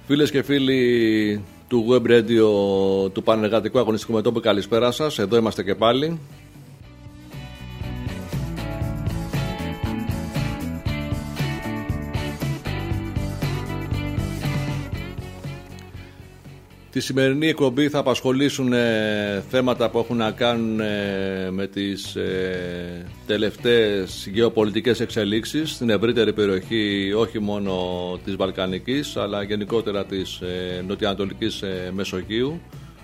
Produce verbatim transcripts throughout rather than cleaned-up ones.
Φίλες και φίλοι του Web Radio του Πανεργατικού Αγωνιστικού Μετώπου, καλησπέρα σας. Εδώ είμαστε και πάλι. Τη σημερινή εκπομπή θα απασχολήσουν ε, θέματα που έχουν να κάνουν ε, με τις ε, τελευταίες γεωπολιτικές εξελίξεις στην ευρύτερη περιοχή, όχι μόνο της Βαλκανικής αλλά γενικότερα της ε, νοτιοανατολικής ε, Μεσογείου.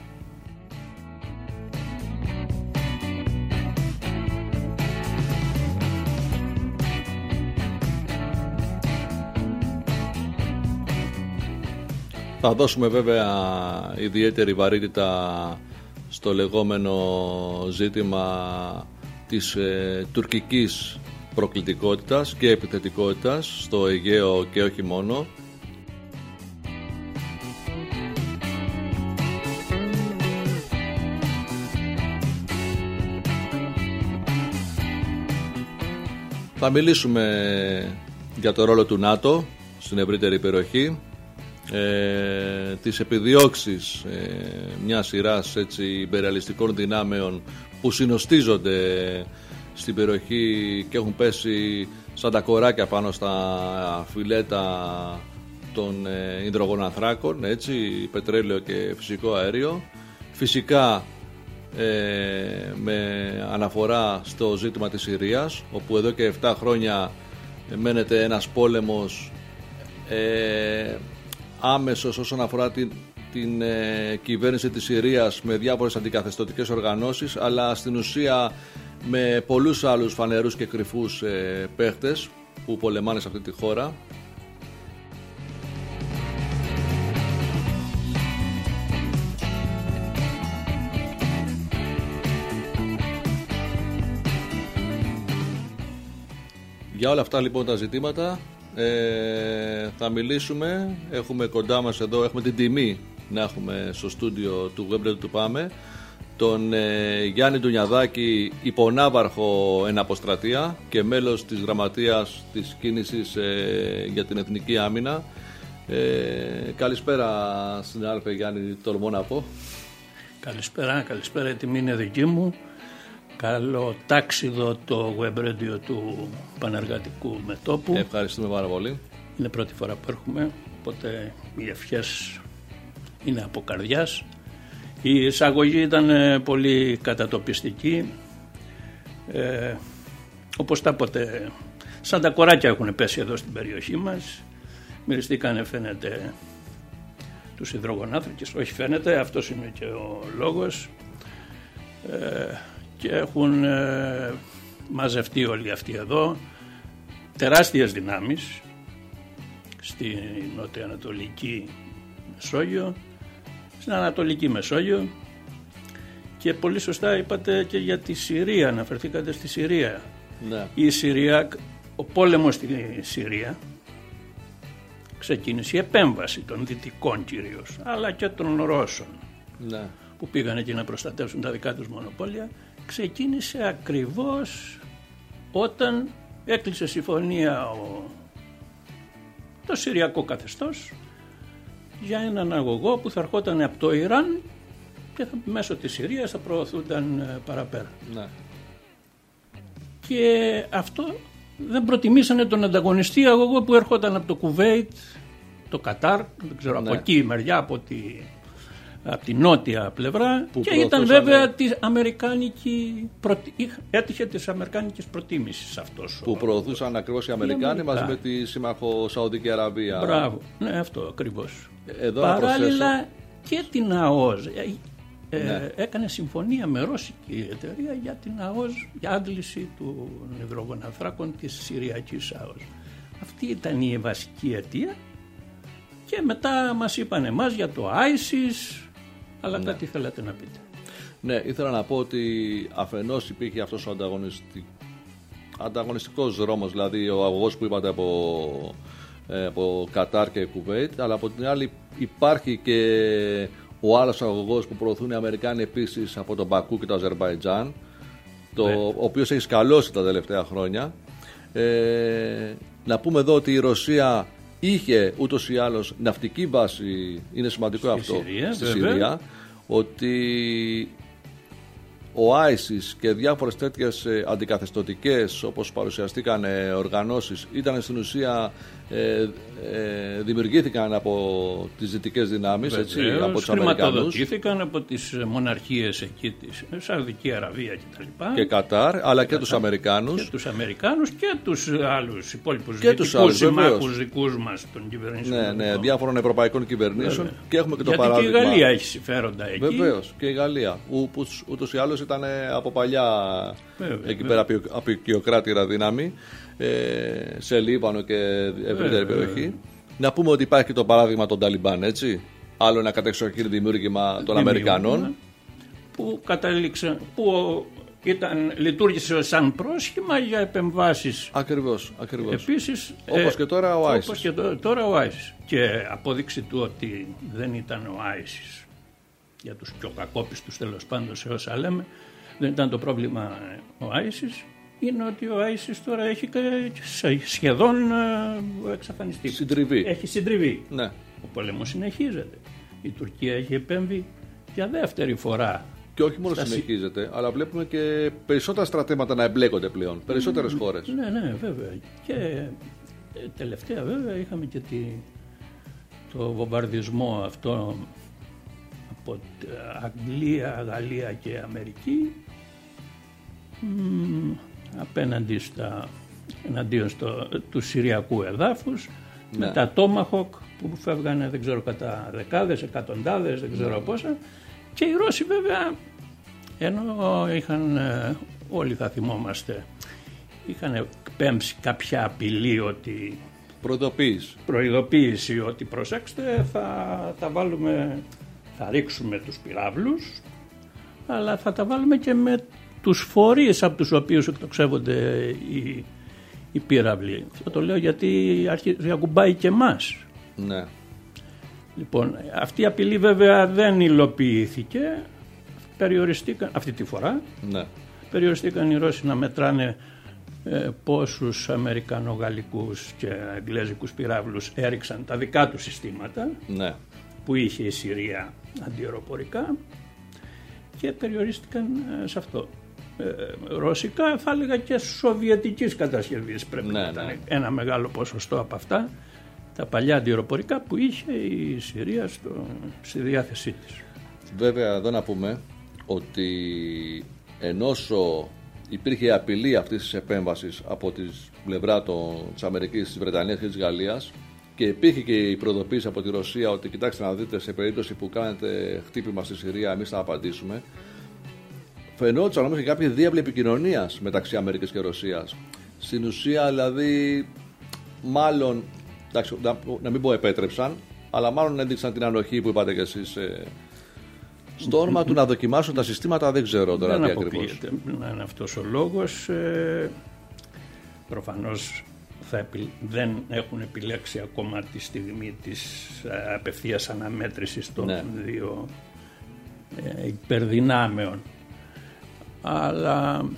Θα δώσουμε βέβαια ιδιαίτερη βαρύτητα στο λεγόμενο ζήτημα της ε, τουρκικής προκλητικότητας και επιθετικότητας στο Αιγαίο και όχι μόνο. Θα μιλήσουμε για το ρόλο του ΝΑΤΟ στην ευρύτερη περιοχή, Ε, τις επιδιώξεις ε, μιας σειράς έτσι υπεραλιστικών δυνάμεων που συνοστίζονται στην περιοχή και έχουν πέσει σαν τα κοράκια πάνω στα φιλέτα των ε, υδρογονανθράκων, έτσι, πετρέλαιο και φυσικό αέριο. Φυσικά ε, με αναφορά στο ζήτημα της Συρίας, όπου εδώ και επτά χρόνια μένεται ένας πόλεμος ε, άμεσος όσον αφορά την, την ε, κυβέρνηση της Συρίας με διάφορες αντικαθεστωτικές οργανώσεις, αλλά στην ουσία με πολλούς άλλους φανερούς και κρυφούς ε, παίχτες που πολεμάνε σε αυτή τη χώρα. Για όλα αυτά λοιπόν τα ζητήματα Ε, θα μιλήσουμε. Έχουμε κοντά μας εδώ, έχουμε την τιμή να έχουμε στο στούντιο του Web Radio του Πάμε τον ε, Γιάννη Ντουνιαδάκη, υπονάβαρχο εν αποστρατεία και μέλος της γραμματείας της κίνησης ε, για την Εθνική Άμυνα. ε, Καλησπέρα συνάδελφε Γιάννη, τολμώ να πω. Καλησπέρα, καλησπέρα, η τιμή είναι δική μου. Καλό τάξιδο το Web Radio του Πανεργατικού Μετώπου. Ευχαριστούμε πάρα πολύ. Είναι πρώτη φορά που έρχομαι, οπότε οι ευχές είναι από καρδιάς. Η εισαγωγή ήταν πολύ κατατοπιστική. Ε, όπως τάποτε, σαν τα κοράκια έχουν πέσει εδώ στην περιοχή μας. Μυριστήκανε, φαίνεται, τους υδρογονάνθρακες. Όχι φαίνεται, αυτός είναι και ο λόγος. Ε, και έχουν ε, μαζευτεί όλοι αυτοί εδώ τεράστιες δυνάμεις στη νοτιοανατολική Μεσόγειο, στην Ανατολική Μεσόγειο, και πολύ σωστά είπατε και για τη Συρία, αναφερθήκατε στη Συρία. Ναι. Η Συρία, ο πόλεμος στη Συρία ξεκίνησε η επέμβαση των Δυτικών κυρίως, αλλά και των Ρώσων, ναι, που πήγαν εκεί να προστατεύσουν τα δικά τους μονοπόλια. Ξεκίνησε ακριβώς όταν έκλεισε συμφωνία ο, το Συριακό καθεστώς για έναν αγωγό που θα ερχόταν από το Ιράν και θα, μέσω της Συρίας θα προωθούνταν ε, παραπέρα. Ναι. Και αυτό δεν προτιμήσανε τον ανταγωνιστή αγωγό που ερχόταν από το Κουβέιτ, το Κατάρ, δεν ξέρω, ναι, από εκεί η μεριά, από τη... από την νότια πλευρά, που και ήταν βέβαια τη αμερικάνικη προτι... έτυχε της αμερικάνικης προτίμησης αυτός. Που ο... προωθούσαν ακριβώς οι Αμερικάνοι μαζί με τη σύμμαχο Σαουδική Αραβία. Μπράβο, ναι, αυτό ακριβώς. Εδώ παράλληλα προσθέσω... και την ΑΟΣ ε, ναι. ε, έκανε συμφωνία με ρώσικη εταιρεία για την ΑΟΣ, για άντληση των υδρογονανθράκων της Συριακής ΑΟΣ. Αυτή ήταν η βασική αιτία. Και μετά μας είπαν εμάς για το άισις. Αλλά ναι, κάτι θέλατε να πείτε. Ναι, ήθελα να πω ότι αφενός υπήρχε αυτός ο ανταγωνιστικ... ανταγωνιστικός δρόμος, δηλαδή ο αγωγός που είπατε από, ε, από Κατάρ και Κουβέιτ, αλλά από την άλλη υπάρχει και ο άλλος αγωγός που προωθούν οι Αμερικάνοι επίσης από τον Μπακού και το Αζερμπαϊτζάν, το, ναι, ο οποίος έχει σκαλώσει τα τελευταία χρόνια. Ε, να πούμε εδώ ότι η Ρωσία είχε ούτως ή άλλως ναυτική βάση, είναι σημαντικό στη αυτό, Συρία, στη βέβαια. Συρία, ότι ο άισις και διάφορες τέτοιες ε, αντικαθεστωτικές, όπως παρουσιαστήκαν ε, οργανώσεις, ήταν στην ουσία ε, ε, δημιουργήθηκαν από τις δυτικές δυνάμεις, έτσι, από τους Αμερικανούς. Χρηματοδοτήθηκαν από τις μοναρχίες εκεί της Σαουδική Αραβία κτλ. Και, και Κατάρ, αλλά και, και τους Αμερικάνους. Και τους Αμερικάνους και τους άλλους υπόλοιπους και δυτικούς συμμάχους δικούς μας των κυβερνήσεων. Ναι, ναι, διάφορων ευρωπαϊκών κυβερνήσεων. Βέβαια. Και έχουμε και το γιατί παράδειγμα. Και η Γαλλία έχει συμφέροντα εκεί. Βεβαίως, και η Γαλλία. Ούτως ή άλλως ήταν από παλιά βέβαια, εκεί βέβαια. πέρα απεικιοκράτηρα δύναμη. Ε, σε Λίβανο και ευρύτερη περιοχή. Να πούμε ότι υπάρχει και το παράδειγμα των Ταλιμπάν, έτσι. Άλλο ένα κατεξοχήν δημιούργημα των Αμερικανών. Που κατέληξε, που ήταν, λειτουργήσε σαν πρόσχημα για επεμβάσεις. Ακριβώς, ακριβώς. Επίσης, όπως ε, και τώρα ο άισις. Όπως και τώρα ο άισις. Και απόδειξη του ότι δεν ήταν ο άισις, για τους πιο κακόπιστους τέλος πάντων σε όσα λέμε, δεν ήταν το πρόβλημα ο άισις, είναι ότι ο άισις τώρα έχει σχεδόν εξαφανιστεί. Συντριβή. Έχει συντριβεί. Ναι. Ο πόλεμος συνεχίζεται. Η Τουρκία έχει επέμβει για δεύτερη φορά. Και όχι μόνο στα... συνεχίζεται, αλλά βλέπουμε και περισσότερα στρατεύματα να εμπλέκονται πλέον. Περισσότερες mm, χώρες. Ναι, ναι, βέβαια. Και τελευταία βέβαια είχαμε και τη, το βομβαρδισμό αυτό από Αγγλία, Γαλλία και Αμερική μ, απέναντι στα, εναντίον στο, του Συριακού εδάφους, ναι. Με τα Tomahawk που φεύγανε δεν ξέρω κατά δεκάδες, εκατοντάδες, δεν ξέρω ναι. πόσα, και οι Ρώσοι βέβαια, ενώ είχαν, όλοι θα θυμόμαστε, είχαν πέμψει κάποια απειλή ότι προειδοποίηση, προειδοποίηση ότι προσέξτε θα, θα βάλουμε, θα ρίξουμε τους πυράβλους, αλλά θα τα βάλουμε και με τους φορείς από τους οποίους εκτοξεύονται οι, οι πύραυλοι. Αυτό το λέω γιατί αρχίζει, ακουμπάει και εμάς. Ναι. Λοιπόν, αυτή η απειλή βέβαια δεν υλοποιήθηκε, περιοριστήκαν αυτή τη φορά, ναι. περιοριστήκαν οι Ρώσοι να μετράνε ε, πόσους αμερικανογαλλικούς και αγγλέζικους πυράβλους έριξαν τα δικά τους συστήματα, ναι. που είχε η Συρία αντιαεροπορικά, και περιορίστηκαν ε, σε αυτό. Ε, ρωσικά θα έλεγα και σοβιετικής κατασκευής πρέπει ναι, να ήταν ναι. ένα μεγάλο ποσοστό από αυτά τα παλιά αντιαεροπορικά που είχε η Συρία στο, στη διάθεσή της. Βέβαια εδώ να πούμε ότι ενώσο υπήρχε απειλή αυτής της επέμβασης από τη πλευρά των, της Αμερικής, της Βρετανίας και της Γαλλίας, και υπήρχε και η προειδοποίηση από τη Ρωσία ότι κοιτάξτε να δείτε, σε περίπτωση που κάνετε χτύπημα στη Συρία εμείς θα απαντήσουμε, φαινόταν όμως και κάποια διάβλη επικοινωνίας μεταξύ Αμερικής και Ρωσίας. Στην ουσία δηλαδή μάλλον, εντάξει, να, να μην πω επέτρεψαν, αλλά μάλλον έδειξαν την ανοχή που είπατε κι εσείς ε, στο όνομα του να δοκιμάσουν τα συστήματα, δεν ξέρω τώρα τι ακριβώς. Να είναι αυτός ο λόγος. Ε, προφανώς θα επι, δεν έχουν επιλέξει ακόμα τη στιγμή της ε, απευθείας αναμέτρησης των ναι. δύο ε, υπερδυνάμεων. Αλλά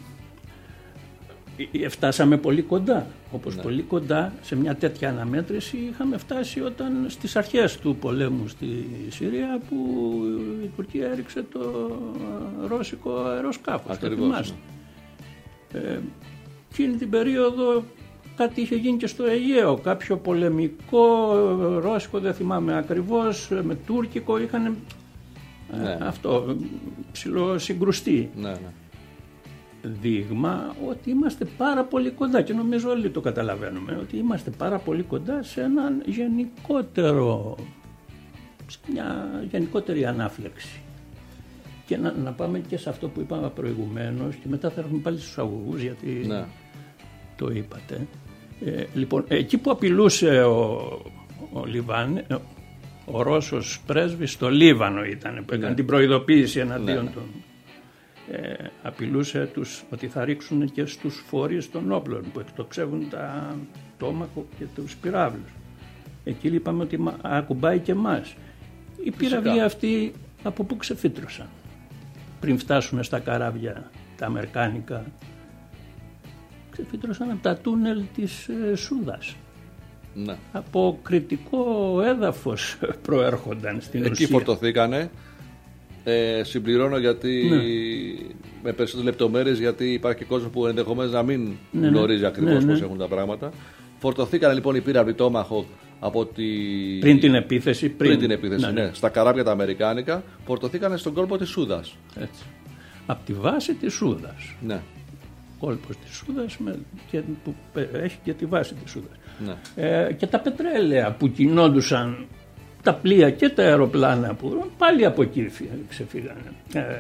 ε, φτάσαμε πολύ κοντά. Όπως ναι. πολύ κοντά σε μια τέτοια αναμέτρηση είχαμε φτάσει όταν στις αρχές του πολέμου στη Συρία που η Τουρκία έριξε το ρώσικο αεροσκάφος. Ακριβώς. Ε, εκείνη την περίοδο κάτι είχε γίνει και στο Αιγαίο, κάποιο πολεμικό ρώσικο, δεν θυμάμαι ακριβώς, με τουρκικό είχαν ναι. αυτό ψηλό συγκρουστεί. Ναι, ναι. Δείγμα ότι είμαστε πάρα πολύ κοντά, και νομίζω όλοι το καταλαβαίνουμε, ότι είμαστε πάρα πολύ κοντά σε έναν γενικότερο, σε μια γενικότερη ανάφλεξη. Και να, να πάμε και σε αυτό που είπαμε προηγουμένως, και μετά θα έρθουμε πάλι στους αγωγούς, γιατί ναι. το είπατε. Ε, λοιπόν, εκεί που απειλούσε ο, ο Λιβάν, ο Ρώσος πρέσβης στο Λίβανο ήταν, που έκανε ναι. την προειδοποίηση εναντίον ναι. των... Ε, απειλούσε τους ότι θα ρίξουν και στους φορείς των όπλων που εκτοξεύουν τα Tomahawk και τους πυράβλους. Εκεί είπαμε ότι ακουμπάει και εμάς. Οι πυραυλοί αυτοί από πού ξεφύτρωσαν πριν φτάσουν στα καράβια τα αμερικάνικα? Ξεφύτρωσαν από τα τούνελ της ε, Σούδας. Ναι. Από κριτικό έδαφος προέρχονταν στην Εκεί ουσία. Εκεί φορτωθήκανε. Ε, συμπληρώνω γιατί ναι. με περισσότερες λεπτομέρειες, γιατί υπάρχει και κόσμο που ενδεχομένως να μην ναι, γνωρίζει ναι. ακριβώς ναι, ναι. πώς έχουν τα πράγματα. Φορτωθήκανε λοιπόν οι πύραυλοι Tomahawk από τη... πριν την επίθεση. Πριν, πριν την επίθεση, ναι, ναι. ναι, στα καράβια τα αμερικάνικα, φορτωθήκανε στον κόλπο της Σούδας. Έτσι. Από τη βάση της Σούδας. Ναι. Κόλπος της Σούδας με, και, που έχει και τη βάση της Σούδας. Ναι. Ε, και τα πετρέλαια που κινόντουσαν, τα πλοία και τα αεροπλάνα που πάλι από εκεί ξεφύγανε, ε,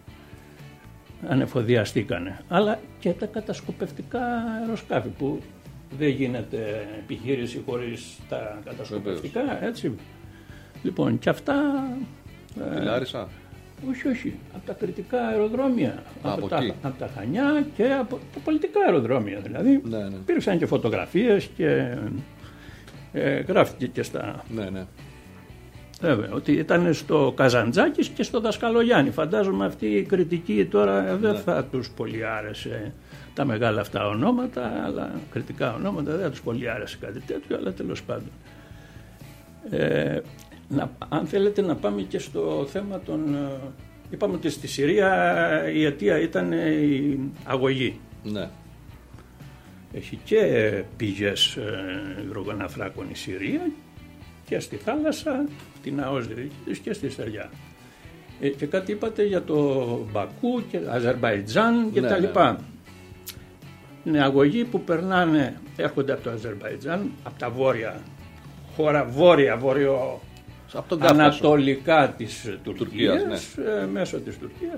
ανεφοδιαστήκανε. Αλλά και τα κατασκοπευτικά αεροσκάφη που δεν γίνεται επιχείρηση χωρίς τα κατασκοπευτικά, έτσι. Λοιπόν, και αυτά... Ε, Λάρισα. Όχι, όχι. Από τα κριτικά αεροδρόμια. Α, από, από, τα, από τα Χανιά και από τα πολιτικά αεροδρόμια. Δηλαδή, ναι, ναι. υπήρξαν και φωτογραφίες και ε, γράφτηκε και στα... Ναι, ναι. Βέβαια, ότι ήταν στο Καζαντζάκης και στο Δασκαλογιάννη. Φαντάζομαι αυτή η κριτική τώρα δεν ναι. θα τους πολύ άρεσε τα μεγάλα αυτά ονόματα, αλλά κριτικά ονόματα δεν θα τους πολύ άρεσε κάτι τέτοιο, αλλά τέλος πάντων. Ε, να, αν θέλετε να πάμε και στο θέμα των... Είπαμε ότι στη Συρία η αιτία ήταν η αγωγή. Ναι. Έχει και πηγές υδρογοναθράκων η Συρία και στη θάλασσα, την ΑΟΣ δηλαδή, και στη στεριά. Ε, και κάτι είπατε για το Μπακού και Αζερμπαϊτζάν και ναι, τα ναι. λοιπά. Είναι αγωγοί που περνάνε, έρχονται από το Αζερμπαϊτζάν, από τα βόρεια, χώρα βόρεια, βόρειο, ανατολικά της Τουρκίας, Τουρκίας ναι. ε, μέσω της Τουρκίας.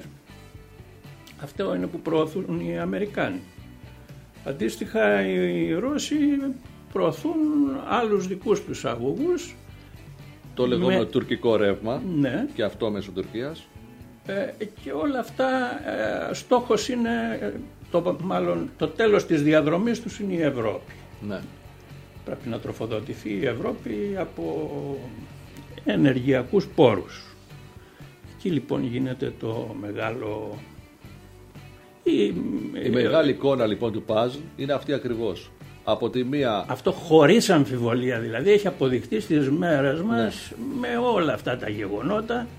Αυτό είναι που προωθούν οι Αμερικάνοι. Αντίστοιχα οι Ρώσοι προωθούν άλλους δικούς τους αγωγούς. Το λεγόμενο με... τουρκικό ρεύμα, ναι. και αυτό μέσω Τουρκίας. Ε, και όλα αυτά ε, στόχος είναι, το, μάλλον το τέλος της διαδρομής τους είναι η Ευρώπη. Ναι. Πρέπει να τροφοδοτηθεί η Ευρώπη από ενεργειακούς πόρους. Εκεί λοιπόν γίνεται το μεγάλο... Η, η μεγάλη εικόνα λοιπόν του παζλ είναι αυτή ακριβώς. Από τη μία... Αυτό χωρίς αμφιβολία δηλαδή έχει αποδειχτεί στις μέρες μας ναι. με όλα αυτά τα γεγονότα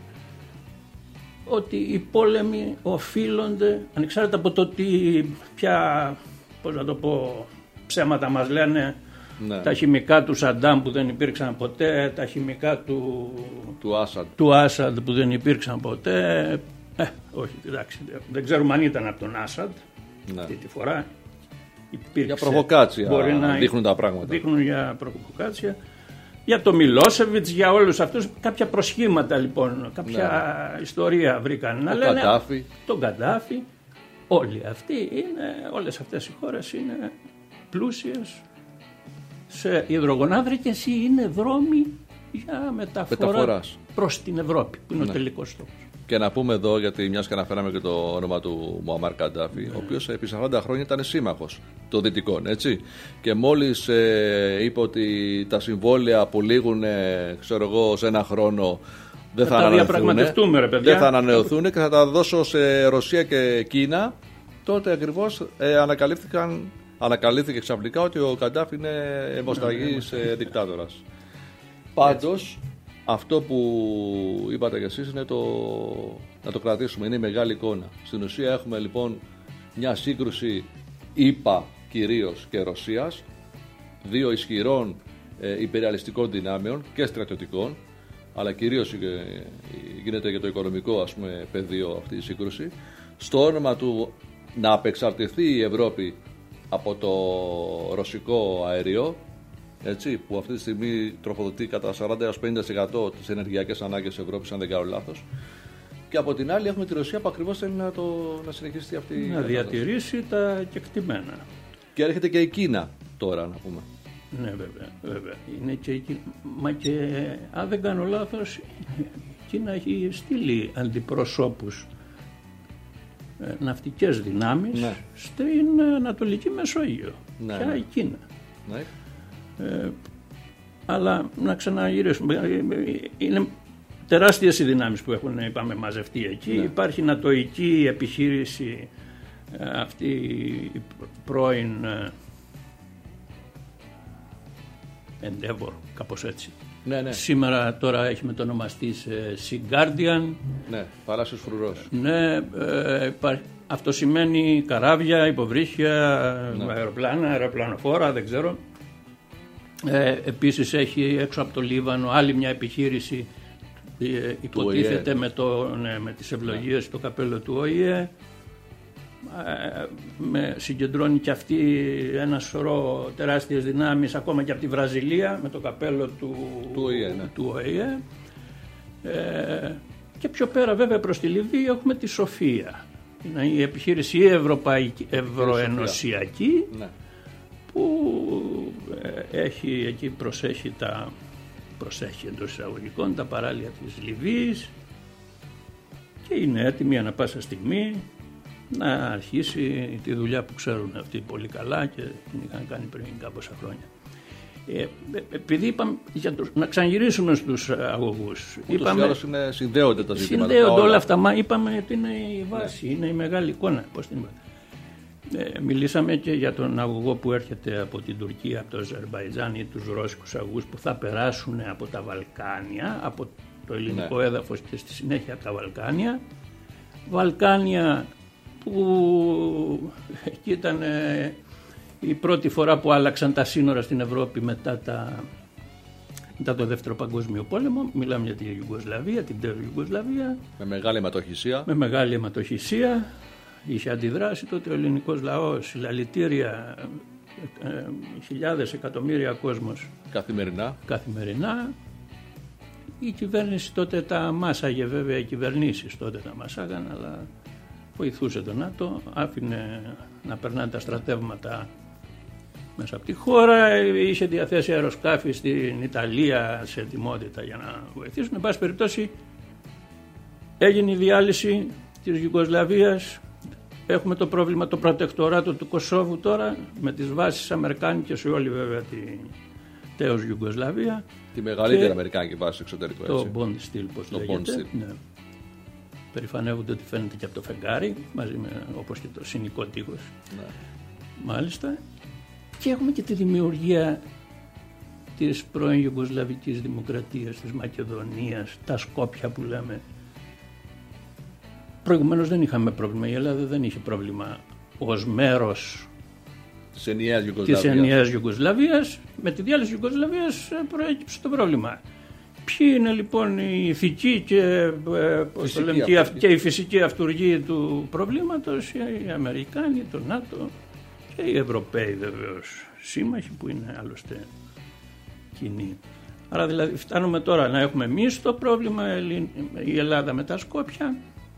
ότι οι πόλεμοι οφείλονται, ανεξάρτητα από το τι πια, πώς να το πω, ψέματα μας λένε, ναι. τα χημικά του Σαντάμ που δεν υπήρξαν ποτέ, τα χημικά του, του, Άσαντ. του Άσαντ που δεν υπήρξαν ποτέ. Ε, όχι, εντάξει, δεν ξέρουμε αν ήταν από τον Άσαντ ναι. αυτή τη φορά. Υπήρξε, για προβοκάτσια μπορεί να δείχνουν τα πράγματα. Δείχνουν για προβοκάτσια. Για το Μιλόσεβιτς, για όλους αυτούς, κάποια προσχήματα λοιπόν, κάποια ναι. ιστορία βρήκαν να λένε. Καντάφη. Τον Καντάφη. Όλοι αυτοί είναι, όλες αυτές οι χώρες είναι πλούσιες σε υδρογονάνθρακες ή είναι δρόμοι για μεταφορά μεταφοράς προς την Ευρώπη, που είναι ναι. ο τελικός στόχος. Και να πούμε εδώ, γιατί μιας και αναφέραμε και το όνομα του Μουαμάρ Καντάφη, ναι. ο οποίος επί σαράντα χρόνια ήταν σύμμαχος των Δυτικών, έτσι. Και μόλις ε, είπε ότι τα συμβόλαια που λήγουν, ε, ξέρω εγώ, σε ένα χρόνο δεν θα, θα ανανεωθούν, ρε παιδιά. δεν θα ανανεωθούν και θα τα δώσω σε Ρωσία και Κίνα, τότε ακριβώς ε, ανακαλύφθηκαν, ανακαλύφθηκε ξαφνικά ότι ο Καντάφη είναι αιμοσταγής ε, δικτάτορας. Πάντως, αυτό που είπατε κι εσείς είναι το... να το κρατήσουμε, είναι η μεγάλη εικόνα. Στην ουσία έχουμε λοιπόν μια σύγκρουση ΗΠΑ κυρίως και Ρωσίας, δύο ισχυρών ε, υπεριαλιστικών δυνάμεων και στρατιωτικών, αλλά κυρίως ε, γίνεται για το οικονομικό, ας πούμε, πεδίο αυτή η σύγκρουση, στο όνομα του να απεξαρτηθεί η Ευρώπη από το ρωσικό αέριο, έτσι, που αυτή τη στιγμή τροφοδοτεί κατά σαράντα έως πενήντα τοις εκατό τις ενεργειακές ανάγκες της Ευρώπης, αν δεν κάνω λάθος. Και από την άλλη έχουμε τη Ρωσία που ακριβώς θέλει να, το, να συνεχίσει αυτή η να διατηρήσει τα κεκτημένα. Και έρχεται και η Κίνα τώρα, να πούμε. Ναι, βέβαια, βέβαια. Είναι και η Κίνα. Μα και αν δεν κάνω λάθος, η Κίνα έχει στείλει αντιπροσώπους, ε, ναυτικές δυνάμεις, ναι. στην Ανατολική Μεσόγειο. Ναι, Ποια ναι. η Κίνα. Ναι. Ε, αλλά να ξαναγυρίσουμε, είναι τεράστιες οι δυνάμεις που έχουν, είπαμε, μαζευτεί εκεί. Ναι. Υπάρχει νατοϊκή επιχείρηση, αυτή η πρώην Endeavor, κάπως έτσι. Ναι, ναι. Σήμερα τώρα έχει μετονομαστεί σε Sea Guardian. Ναι, θαλάσσιος φρουρός. Ναι, ε, αυτό σημαίνει καράβια, υποβρύχια, ναι. αεροπλάνα, αεροπλανοφόρα, δεν ξέρω. Ε, επίσης έχει έξω από το Λίβανο άλλη μια επιχείρηση, ε, υποτίθεται με, το, ναι, με τις ευλογίες ναι. το καπέλο του Ο Η Ε. Ε, με συγκεντρώνει και αυτή ένα σωρό τεράστιες δυνάμεις ακόμα και από τη Βραζιλία με το καπέλο του, του Ο Η Ε, ναι. του Ο Η Ε. Ε, και πιο πέρα βέβαια προς τη Λιβύη έχουμε τη Σοφία. Είναι η επιχείρηση ευρωπαϊκή, ευρωενωσιακή ναι. που ε, έχει εκεί προσέχει τα προσέχει εντός εισαγωγικών τα παράλια της Λιβύης και είναι έτοιμη ανα πάσα στιγμή να αρχίσει τη δουλειά που ξέρουν αυτοί πολύ καλά και την είχαν κάνει πριν κάμποσα χρόνια. Ε, επειδή είπαμε, για τους, να ξαναγυρίσουμε στους αγωγούς. Ούτως είπαμε, ή άλλως είναι, συνδέονται τα ζητήματα. Συνδέονται όλα, όλα αυτά, μα είπαμε ότι είναι η βάση, ναι. είναι η μεγάλη εικόνα. Πώς την είπα. Ε, μιλήσαμε και για τον αγωγό που έρχεται από την Τουρκία, από το Αζερμπαϊτζάν ή τους ρώσικους αγωγούς που θα περάσουν από τα Βαλκάνια, από το ελληνικό ναι. έδαφος και στη συνέχεια από τα Βαλκάνια. Βαλκάνια που εκεί ήταν ε, η πρώτη φορά που άλλαξαν τα σύνορα στην Ευρώπη μετά, τα, μετά το Δεύτερο Παγκόσμιο Πόλεμο. Μιλάμε για τη Ιουγκοσλαβία, την τέο Ιουγκοσλαβία. Με μεγάλη αιματοχυσία. Με μεγάλη αιματοχυσία. Είχε αντιδράσει τότε ο ελληνικός λαός, συλλαλητήρια, ε, ε, χιλιάδες, εκατομμύρια κόσμος. Καθημερινά. Καθημερινά. Η κυβέρνηση τότε τα μάσαγε, βέβαια οι κυβερνήσεις τότε τα μάσαγαν, αλλά βοηθούσε τον ΝΑΤΟ, άφηνε να περνάνε τα στρατεύματα μέσα από τη χώρα, είχε διαθέσει αεροσκάφη στην Ιταλία σε ετοιμότητα για να βοηθήσουν. Εν πάση περιπτώσει έγινε η διάλυση της Ιουγκοσλαβίας, έχουμε το πρόβλημα το προτεκτοράτο του Κωσόβου τώρα με τις βάσεις αμερικάνικες σε όλη βέβαια τη τέος Ιουγκοσλαβία. Τη μεγαλύτερη αμερικάνικη βάση εξωτερικό έτσι. Το Bond Steel πώς το λέγεται. Ναι. Περηφανεύονται ότι φαίνεται και από το φεγγάρι μαζί με όπως και το συνικό τείχος. Ναι. Μάλιστα. Και έχουμε και τη δημιουργία της πρώην Ιουγκοσλαβικής Δημοκρατίας, της Μακεδονίας, τα Σκόπια που λέμε. Προηγουμένως δεν είχαμε πρόβλημα, η Ελλάδα δεν είχε πρόβλημα ως μέρος της ενιαίας Ιουγκοσλαβίας. Της ενιαίας Ιουγκοσλαβίας. Με τη διάλυση της Ιουγκοσλαβίας προέκυψε το πρόβλημα. Ποιοι είναι λοιπόν οι ηθικοί και, φυσική και, και η φυσική αυτουργοί του προβλήματος? Οι Αμερικάνοι, το ΝΑΤΟ και οι Ευρωπαίοι βεβαίως σύμμαχοι που είναι άλλωστε κοινοί. Άρα δηλαδή φτάνουμε τώρα να έχουμε εμείς το πρόβλημα, η Ελλάδα με τα Σκόπια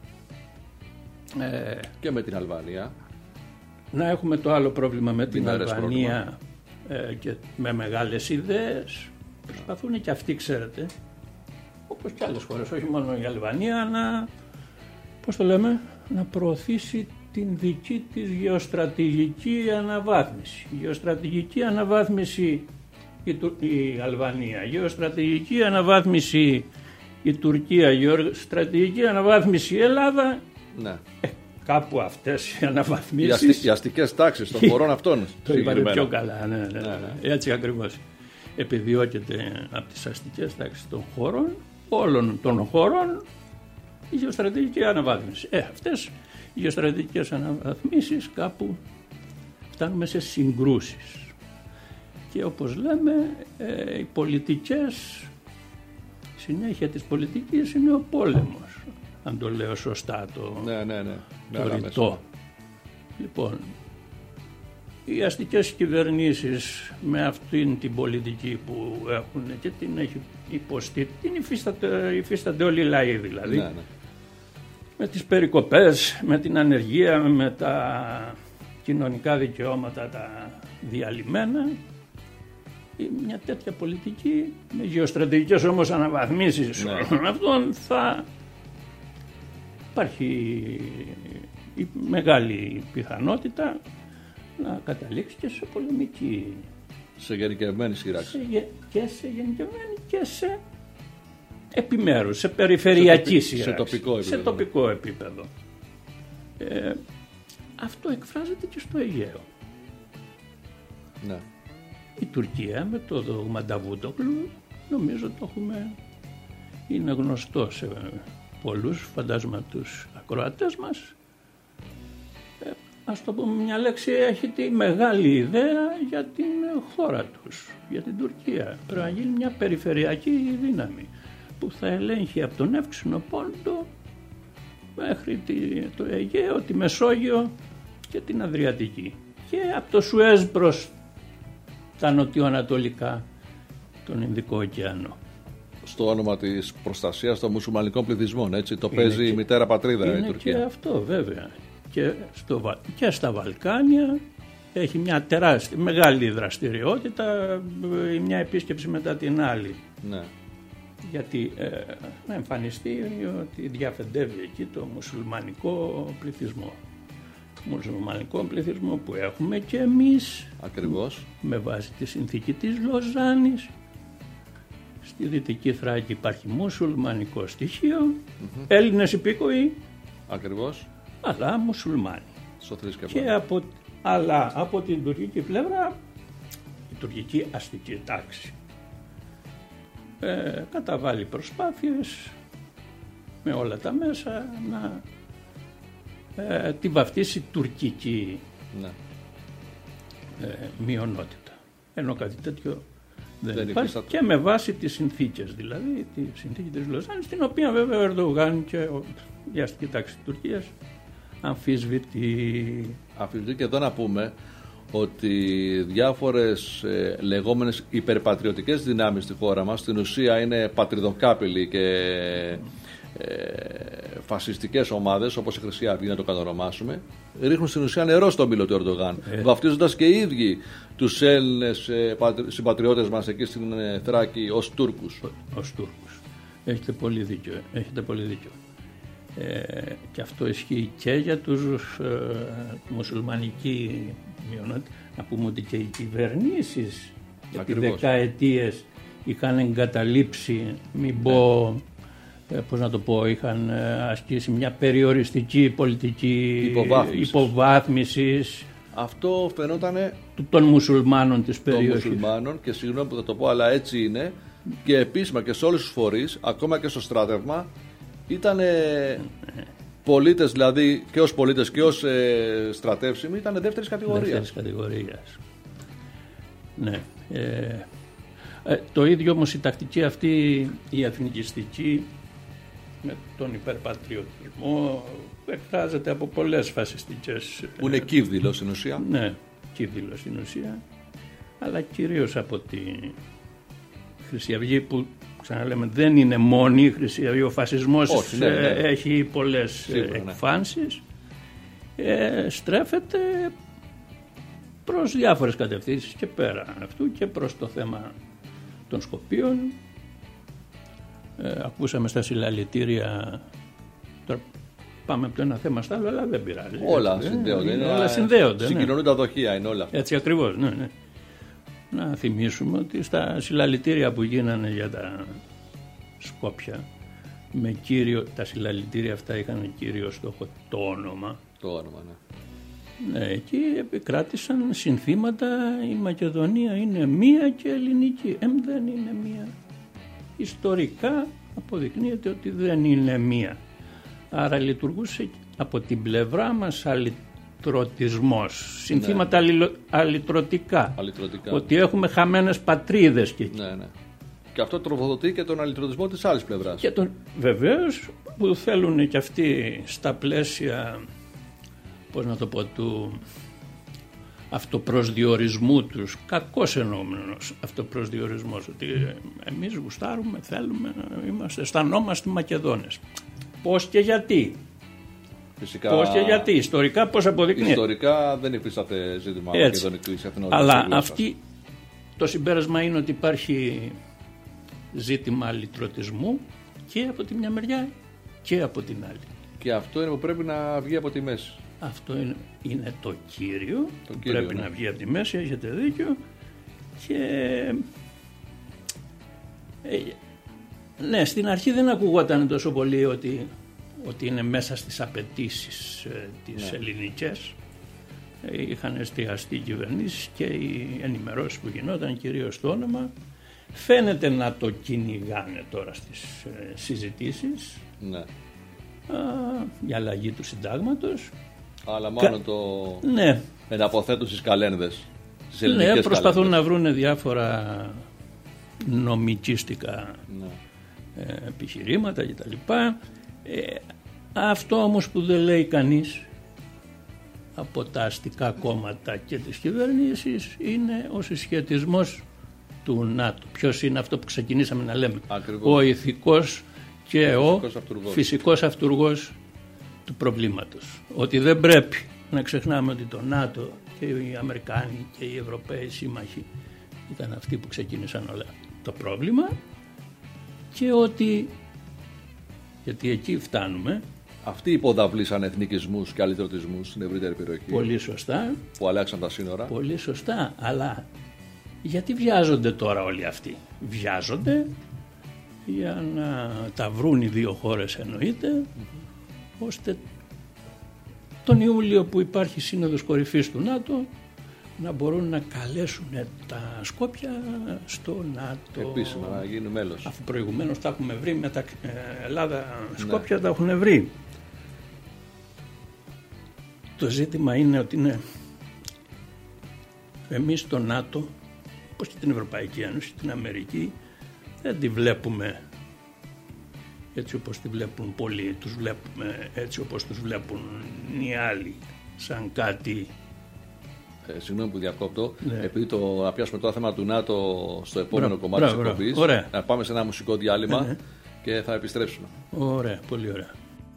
ε, και με την Αλβανία. Να έχουμε το άλλο πρόβλημα με την Αλβανία ε, και με μεγάλες ιδέες. Προσπαθούν και αυτοί, ξέρετε, όπως και άλλες χώρες, όχι μόνο η Αλβανία, να, πώς το λέμε, να προωθήσει την δική της γεωστρατηγική αναβάθμιση. Γεωστρατηγική αναβάθμιση η, η Αλβανία, γεωστρατηγική αναβάθμιση η Τουρκία, γεωστρατηγική αναβάθμιση η Ελλάδα. Ναι. Ε, κάπου αυτές οι αναβαθμίσεις. Οι, αστι, οι αστικές τάξεις των χωρών αυτών. Το είπατε πιο καλά, ναι, ναι, ναι, ναι. Έτσι ακριβώς. Επιδιώκεται από τις αστικές τάξεις των χωρών, όλων των χωρών, η γεωστρατηγική αναβάθμιση. Ε, αυτές οι γεωστρατηγικές αναβαθμίσεις κάπου φτάνουμε σε συγκρούσεις. Και όπως λέμε, ε, οι πολιτικές, η συνέχεια της πολιτικής είναι ο πόλεμος, αν το λέω σωστά το, ναι, ναι, ναι. το ρητό. Λοιπόν, οι αστικές κυβερνήσεις με αυτήν την πολιτική που έχουν και την έχει υποστεί, την υφίσταται, υφίσταται όλοι οι λαοί δηλαδή. Ναι, ναι. Με τις περικοπές, με την ανεργία, με τα κοινωνικά δικαιώματα τα διαλυμένα. Μια τέτοια πολιτική με γεωστρατηγικές όμως αναβαθμίσεις ναι. αυτών θα υπάρχει η μεγάλη πιθανότητα να καταλήξει και σε πολεμική. Σε γενικευμένη σύραξη. Σε, και σε γενικευμένη και σε επιμέρους, σε περιφερειακή σύραξη. Σε τοπικό επίπεδο. Σε τοπικό επίπεδο. Ε, αυτό εκφράζεται και στο Αιγαίο. Ναι. η Τουρκία με το δόγμα Νταβούντογλου νομίζω το έχουμε, είναι γνωστό σε πολλούς, φαντάζομαι από τους ακροατές μας. Ε, ας το πούμε μια λέξη, έχει τη μεγάλη ιδέα για την χώρα τους, για την Τουρκία. Πρέπει να γίνει μια περιφερειακή δύναμη που θα ελέγχει από τον Εύξηνο Πόντο μέχρι το Αιγαίο, τη Μεσόγειο και την Αδριατική και από το Σουέζ προς τα νοτιοανατολικά, τον Ινδικό ωκεανό. Στο όνομα της προστασίας των μουσουλμανικών πληθυσμών, έτσι, το είναι παίζει και, η μητέρα πατρίδα η Τουρκία. Είναι και αυτό βέβαια. Και, στο, και στα Βαλκάνια έχει μια τεράστια, μεγάλη δραστηριότητα, μια επίσκεψη μετά την άλλη. Ναι. Γιατί ε, να εμφανιστεί ότι διαφεντεύει εκεί το μουσουλμανικό πληθυσμό. Μουσουλμανικό πληθυσμό που έχουμε και εμείς. Ακριβώς. Με βάση τη συνθήκη της Λοζάνης. Στη Δυτική Θράκη υπάρχει μουσουλμανικό στοιχείο, mm-hmm. Έλληνες υπήκοοι. Ακριβώς. Αλλά μουσουλμάνοι. Στο και από, αλλά από την τουρκική πλευρά, η τουρκική αστική τάξη ε, καταβάλει προσπάθειες με όλα τα μέσα να ε, τη βαφτίσει τουρκική ναι. ε, μειονότητα. Ενώ κάτι τέτοιο δεν, δεν υπάρχει υπήρχε... και με βάση τις συνθήκες, δηλαδή τη συνθήκη της Λοζάνης, την οποία βέβαια ο Ερντογάν και η αστική τάξη της Τουρκίας αμφισβητεί. Αμφισβητεί και εδώ να πούμε ότι διάφορες ε, λεγόμενες υπερπατριωτικές δυνάμεις στη χώρα μας στην ουσία είναι πατριδοκάπηλοι και ε, φασιστικές ομάδες όπως η Χρυσή Αυγή, να το κατονομάσουμε, ρίχνουν στην ουσία νερό στο μήλο του Ερντογάν, ε. βαφτίζοντας και οι ίδιοι τους Έλληνες ε, συμπατριώτες μας εκεί στην ε, Θράκη ως Τούρκους. Ως Τούρκους. Έχετε πολύ δίκιο. Έχετε πολύ δίκιο. Ε, και αυτό ισχύει και για τους ε, μουσουλμανική μειονότητα. Να πούμε ότι και οι κυβερνήσεις επί δεκαετίες είχαν εγκαταλείψει, μην πω, ε, πώς να το πω, είχαν ασκήσει μια περιοριστική πολιτική υποβάθμισης, υποβάθμισης αυτό φαινόταν των μουσουλμάνων της περιοχής. Των μουσουλμάνων, και συγγνώμη που θα το πω, αλλά έτσι είναι, και επίσημα και σε όλους τους φορείς, ακόμα και στο στράτευμα, ήταν πολίτες, δηλαδή και ως πολίτες και ως ε, στρατεύσιμοι, ήταν δεύτερης κατηγορίας. Δεύτερης κατηγορίας. Ναι. Ε, ε, το ίδιο όμως η τακτική αυτή, η εθνικιστική, με τον υπερπατριωτισμό, εκφράζεται από πολλές φασιστικές... Που είναι κύβδηλο στην ουσία. Ναι, κύβδηλο στην ουσία, αλλά κυρίως από τη Χρυσή Αυγή, που ξαναλέμε δεν είναι μόνη η Χρυσή Αυγή, ο φασισμός Όχι, ναι, ναι. έχει πολλές Σίγουρα, εκφάνσεις, ναι. ε, στρέφεται προς διάφορες κατευθύνσεις και πέρα αυτού και προς το θέμα των Σκοπίων. Ε, ακούσαμε στα συλλαλητήρια, τώρα πάμε από το ένα θέμα στο άλλο, αλλά δεν πειράζει. Όλα έτσι, συνδέονται. Είναι, όλα συνδέονται. Συγκοινωνούν ναι. τα δοχεία, είναι όλα. Έτσι ακριβώς, ναι, ναι. Να θυμίσουμε ότι στα συλλαλητήρια που γίνανε για τα Σκόπια, με κύριο, τα συλλαλητήρια αυτά είχαν κύριο στόχο το όνομα. Το όνομα, ναι. Ναι, εκεί επικράτησαν συνθήματα, η Μακεδονία είναι μία και ελληνική. Εμ δεν είναι μία. Ιστορικά αποδεικνύεται ότι δεν είναι μία. Άρα λειτουργούσε από την πλευρά μας αλυτρωτισμός. Συνθήματα ναι. αλυτρωτικά. αλυτρωτικά. Ότι έχουμε χαμένες πατρίδες και εκεί. Ναι, ναι. Και αυτό τροφοδοτεί και τον αλυτρωτισμό της άλλης πλευράς. Και τον, βεβαίως, που θέλουν και αυτοί στα πλαίσια, πώς να το πω, του αυτοπροσδιορισμού τους, κακώς εννοούμενος αυτοπροσδιορισμός, ότι εμείς γουστάρουμε, θέλουμε, είμαστε, αισθανόμαστε Μακεδόνες. Πώς και γιατί. Φυσικά, πώς και γιατί. Ιστορικά πώς αποδεικνύεται. Ιστορικά δεν υφίσταται ζήτημα μακεδονικής εθνότητας. Αλλά αυτή, το συμπέρασμα είναι ότι υπάρχει ζήτημα αλυτρωτισμού και από τη μια μεριά και από την άλλη. Και αυτό είναι που πρέπει να βγει από τη μέση. Αυτό είναι, είναι το κύριο, το που κύριο, πρέπει ναι. να βγει από τη μέση, έχετε δίκιο. Και ε, ναι, στην αρχή δεν ακουγόταν τόσο πολύ ότι, ότι είναι μέσα στις απαιτήσεις ε, τις ναι. ελληνικές. είχαν εστιαστεί οι κυβερνήσεις και οι ενημερώσεις που γινόταν κυρίως στο όνομα. Φαίνεται να το κυνηγάνε τώρα στις ε, συζητήσεις Ναι. α, για αλλαγή του συντάγματος. Αλλά μόνο Κα... το ναι. εναποθέτουν στις καλένδες. Στις ελληνικές Ναι, προσπαθούν καλένδες. να βρουν διάφορα νομικίστικα Ναι. ε, επιχειρήματα κτλ. Ε, αυτό όμως που δεν λέει κανείς από τα αστικά κόμματα και της κυβέρνησης είναι ο συσχετισμός του ΝΑΤΟ. Ποιος είναι αυτό που ξεκινήσαμε να λέμε? Ακριβώς. Ο ηθικός και ο, φυσικός αυτουργός. φυσικός αυτουργός του προβλήματος. Ότι δεν πρέπει να ξεχνάμε ότι το ΝΑΤΟ και οι Αμερικάνοι και οι Ευρωπαίοι σύμμαχοι ήταν αυτοί που ξεκίνησαν όλα το πρόβλημα, και ότι, γιατί εκεί φτάνουμε. Αυτοί υποδαβλήσαν εθνικισμούς και αλυτρωτισμούς στην ευρύτερη περιοχή. Πολύ σωστά. Που αλλάξαν τα σύνορα. Πολύ σωστά. Αλλά γιατί βιάζονται τώρα όλοι αυτοί? Βιάζονται για να τα βρουν οι δύο χώρες, εννοείται, mm-hmm. ώστε τον Ιούλιο που υπάρχει σύνοδος κορυφής του ΝΑΤΟ να μπορούν να καλέσουν τα Σκόπια στο ΝΑΤΟ. Επίσημα να γίνει μέλος. Αφού προηγουμένως τα έχουμε βρει με τα Ελλάδα Σκόπια, ναι. Τα έχουν βρει. Το ζήτημα είναι ότι είναι εμείς το ΝΑΤΟ, όπως και την Ευρωπαϊκή Ένωση, την Αμερική, δεν τη βλέπουμε έτσι όπως τη βλέπουν πολλοί. Τους βλέπουμε έτσι όπως τους βλέπουν οι άλλοι, σαν κάτι... Ε, συγγνώμη που διακόπτω, ναι. Επειδή το, να πιάσουμε το θέμα του ΝΑΤΟ στο επόμενο Μπρα, κομμάτι μπρα, της μπρα, εκπομπής, να πάμε σε ένα μουσικό διάλειμμα, ναι, ναι. Και θα επιστρέψουμε. Ωραία, πολύ ωραία.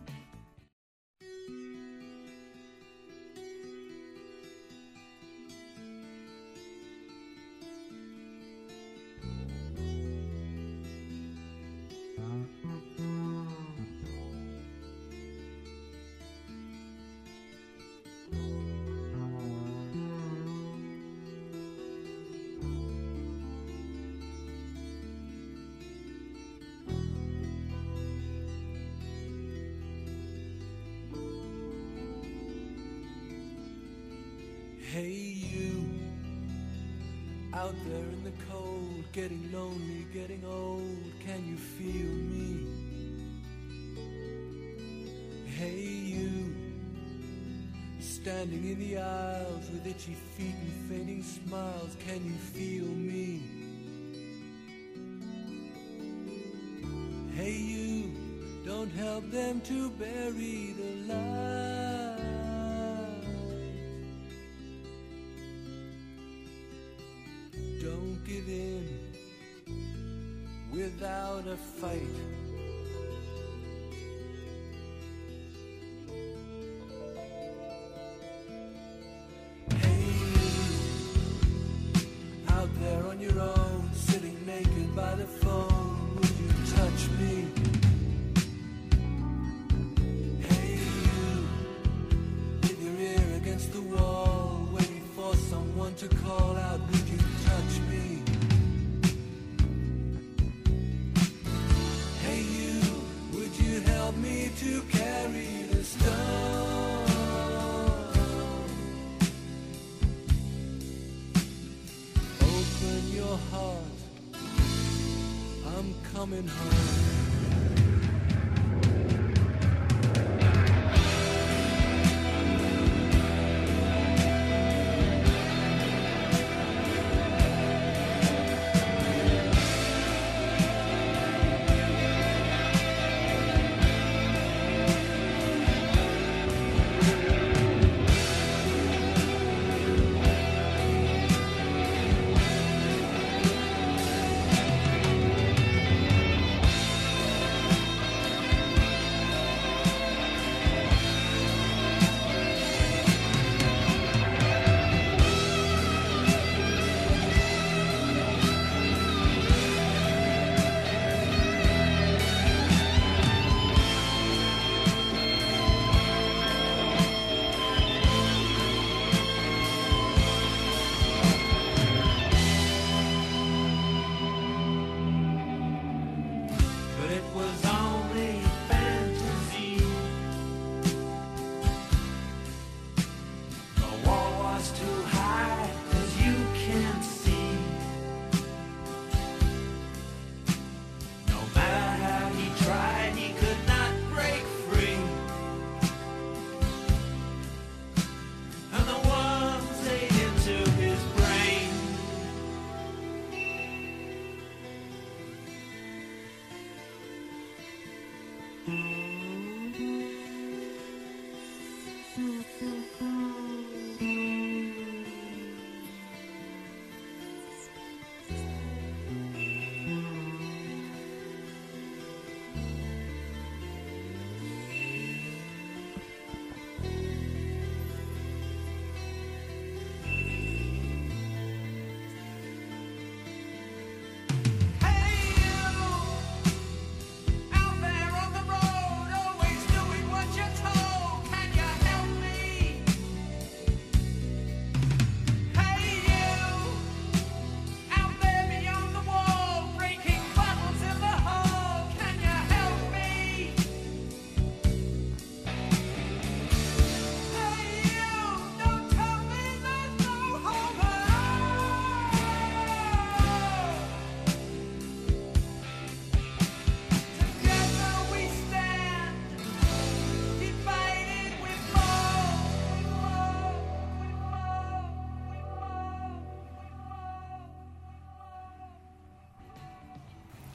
Hey you, out there in the cold, getting lonely, getting old, can you feel me? Hey you, standing in the aisles with itchy feet and fading smiles, can you feel me? Hey you, don't help them to bury the light. Don't give in without a fight. Hey you, out there on your own, sitting naked by the phone, would you touch me? Hey you, with your ear against the wall, waiting for someone to call out, would you touch me? Hey you, would you help me to carry the stone? Open your heart, I'm coming home.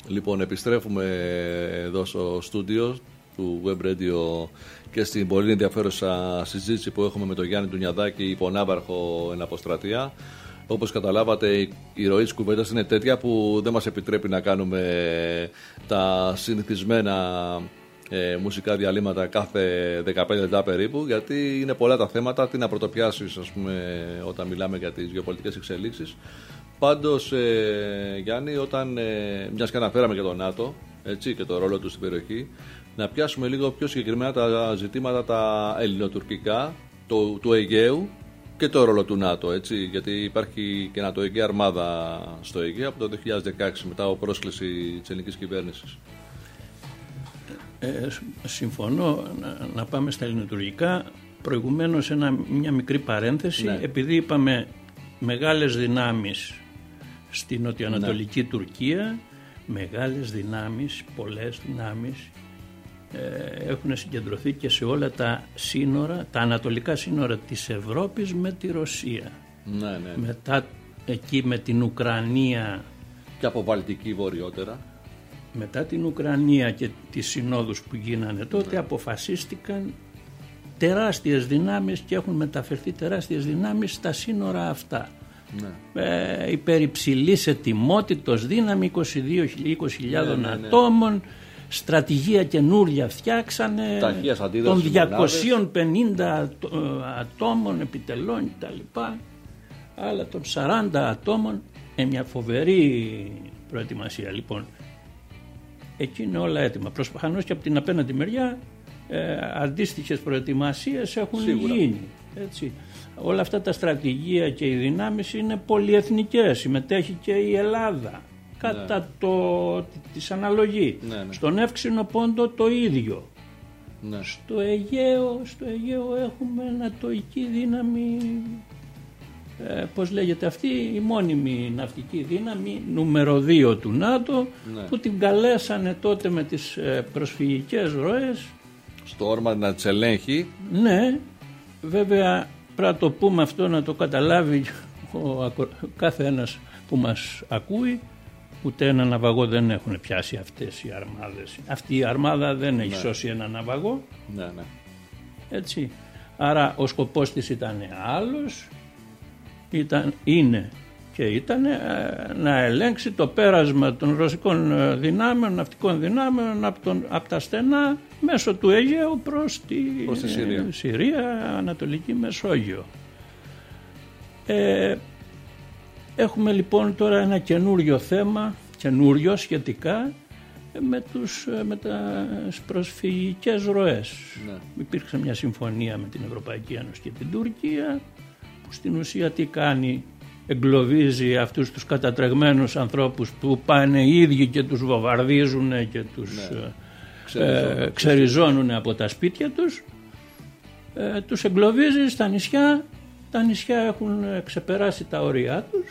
Λοιπόν, επιστρέφουμε εδώ στο στούντιο του Web Radio και στην πολύ ενδιαφέρουσα συζήτηση που έχουμε με τον Γιάννη Ντουνιαδάκη, υπονάβαρχο εν αποστρατεία. Όπως καταλάβατε, η ροή της κουβέντας είναι τέτοια που δεν μας επιτρέπει να κάνουμε τα συνηθισμένα ε, μουσικά διαλύματα κάθε δεκαπέντε λεπτά περίπου, γιατί είναι πολλά τα θέματα, τι να πρωτοπιάσεις, ας πούμε, όταν μιλάμε για τις γεωπολιτικές εξελίξεις. Πάντως, ε, Γιάννη, όταν, ε, μιας και αναφέραμε και τον ΝΑΤΟ, έτσι, και το ρόλο του στην περιοχή, να πιάσουμε λίγο πιο συγκεκριμένα τα ζητήματα τα ελληνοτουρκικά, το, του Αιγαίου και το ρόλο του ΝΑΤΟ, έτσι, γιατί υπάρχει και νατοϊκή αρμάδα στο Αιγαίο από το δύο χιλιάδες δεκαέξι μετά από πρόσκληση της ελληνικής κυβέρνησης. Ε, συμφωνώ να, να πάμε στα ελληνοτουρκικά. Προηγουμένως ένα, μια μικρή παρένθεση, ναι. Επειδή είπαμε μεγάλες δυνάμεις στη νοτιοανατολική ναι. Τουρκία, μεγάλες δυνάμεις, πολλές δυνάμεις ε, έχουν συγκεντρωθεί και σε όλα τα σύνορα, τα ανατολικά σύνορα της Ευρώπης με τη Ρωσία. Ναι, ναι. Μετά εκεί με την Ουκρανία και από Βαλτική βορειότερα. Μετά την Ουκρανία και τις συνόδους που γίνανε τότε, ναι. Αποφασίστηκαν τεράστιες δυνάμεις και έχουν μεταφερθεί τεράστιες δυνάμεις στα σύνορα αυτά. Ναι. Ε, υπερυψηλής ετοιμότητος δύναμη, είκοσι δύο με είκοσι χιλιάδες ναι, ναι, ναι. ατόμων, στρατηγία καινούρια φτιάξανε των διακόσιων πενήντα ατόμων επιτελών κτλ. Άλλα των σαράντα ατόμων, ε, μια φοβερή προετοιμασία λοιπόν. Εκεί είναι όλα έτοιμα. Προφανώς και από την απέναντι μεριά ε, αντίστοιχες προετοιμασίες έχουν Σίγουρα. γίνει. Έτσι. Όλα αυτά τα στρατηγία και οι δυνάμεις είναι πολυεθνικές. Συμμετέχει και η Ελλάδα κατά ναι. το, της αναλογή. Ναι, ναι. Στον Εύξηνο Πόντο το ίδιο. Ναι. Στο Αιγαίο, στο Αιγαίο έχουμε νατοϊκή δύναμη, ε, πώς λέγεται αυτή, η μόνιμη ναυτική δύναμη νούμερο δύο του ΝΑΤΟ, ναι. που την καλέσανε τότε με τις ε, προσφυγικές ροές. Στο όρμα να τις ελέγχει. Ναι, βέβαια πρέπει να το πούμε αυτό, να το καταλάβει ο, κάθε ένας που μας ακούει. Ούτε ένα ναυαγό δεν έχουν πιάσει αυτές οι αρμάδες. Αυτή η αρμάδα δεν έχει ναι. σώσει ένα ναυαγό. Ναι, ναι. Έτσι. Άρα ο σκοπός της ήταν άλλος. Ήταν, είναι και ήταν ε, να ελέγξει το πέρασμα των ρωσικών δυνάμεων, ναυτικών δυνάμεων από, τον, από τα στενά μέσω του Αιγαίου προς τη, προς τη Συρία. Ε, Συρία, Ανατολική Μεσόγειο. Ε, Έχουμε λοιπόν τώρα ένα καινούριο θέμα, καινούριο σχετικά, με, τους, με τις προσφυγικές ροές. Ναι. Υπήρξε μια συμφωνία με την Ευρωπαϊκή Ένωση και την Τουρκία, που στην ουσία τι κάνει, εγκλωβίζει αυτούς τους κατατρεγμένους ανθρώπους που πάνε οι ίδιοι και τους βομβαρδίζουν και τους ναι. ε, ξεριζώνουν από τα σπίτια τους, ε, τους εγκλωβίζει στα νησιά. Τα νησιά έχουν ξεπεράσει τα όρια τους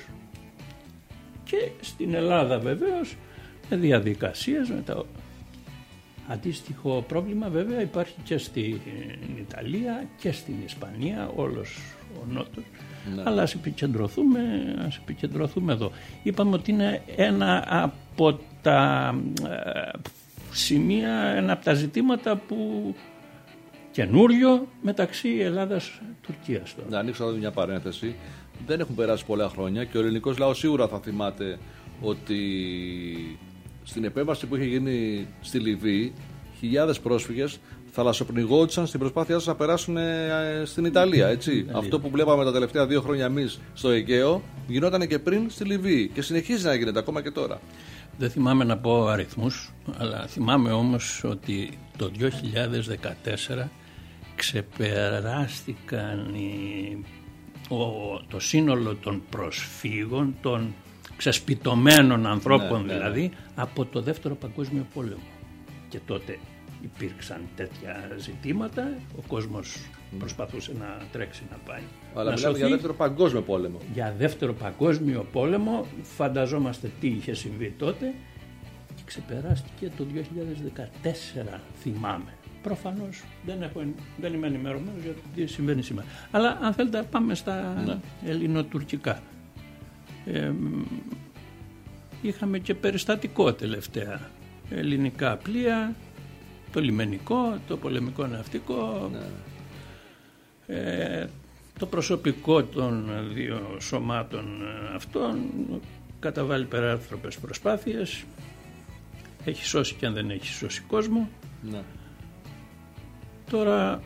και στην Ελλάδα βεβαίως με διαδικασίες, με τα... αντίστοιχο πρόβλημα βέβαια υπάρχει και στην Ιταλία και στην Ισπανία, όλος ο Νότος. Ναι. Αλλά ας επικεντρωθούμε, ας επικεντρωθούμε εδώ. Είπαμε ότι είναι ένα από τα ε, σημεία, ένα από τα ζητήματα που καινούριο μεταξύ Ελλάδας-Τουρκίας. Να ανοίξω εδώ μια παρένθεση. Δεν έχουν περάσει πολλά χρόνια και ο ελληνικός λαός σίγουρα θα θυμάται ότι στην επέμβαση που είχε γίνει στη Λιβύη, χιλιάδες πρόσφυγες θαλασσοπνιγόντουσαν στην προσπάθειά τους να περάσουν στην Ιταλία. Έτσι. Mm. Αυτό που βλέπαμε τα τελευταία δύο χρόνια εμείς στο Αιγαίο γινόταν και πριν στη Λιβύη και συνεχίζει να γίνεται ακόμα και τώρα. Δεν θυμάμαι να πω αριθμούς, αλλά θυμάμαι όμως ότι το δύο χιλιάδες δεκατέσσερα ξεπεράστηκαν οι, ο, το σύνολο των προσφύγων, των ξεσπιτωμένων ανθρώπων ναι, δηλαδή, ναι. από το Δεύτερο Παγκόσμιο Πόλεμο. Και τότε υπήρξαν τέτοια ζητήματα, ο κόσμος mm. προσπαθούσε να τρέξει να πάει. Αλλά να μιλάμε σωθεί. Για Δεύτερο Παγκόσμιο Πόλεμο. Για Δεύτερο Παγκόσμιο Πόλεμο, φανταζόμαστε τι είχε συμβεί τότε και ξεπεράστηκε το δύο χιλιάδες δεκατέσσερα, θυμάμαι. Προφανώς δεν, έχω, δεν είμαι ενημερωμένος για το τι συμβαίνει σήμερα. Αλλά αν θέλετε πάμε στα ναι. ελληνοτουρκικά. Ε, είχαμε και περιστατικό τελευταία. Ελληνικά πλοία, το λιμενικό, το πολεμικό ναυτικό, ναι. ε, το προσωπικό των δύο σωμάτων αυτών καταβάλει περάνθρωπες προσπάθειες, έχει σώσει και αν δεν έχει σώσει κόσμο. Ναι. Τώρα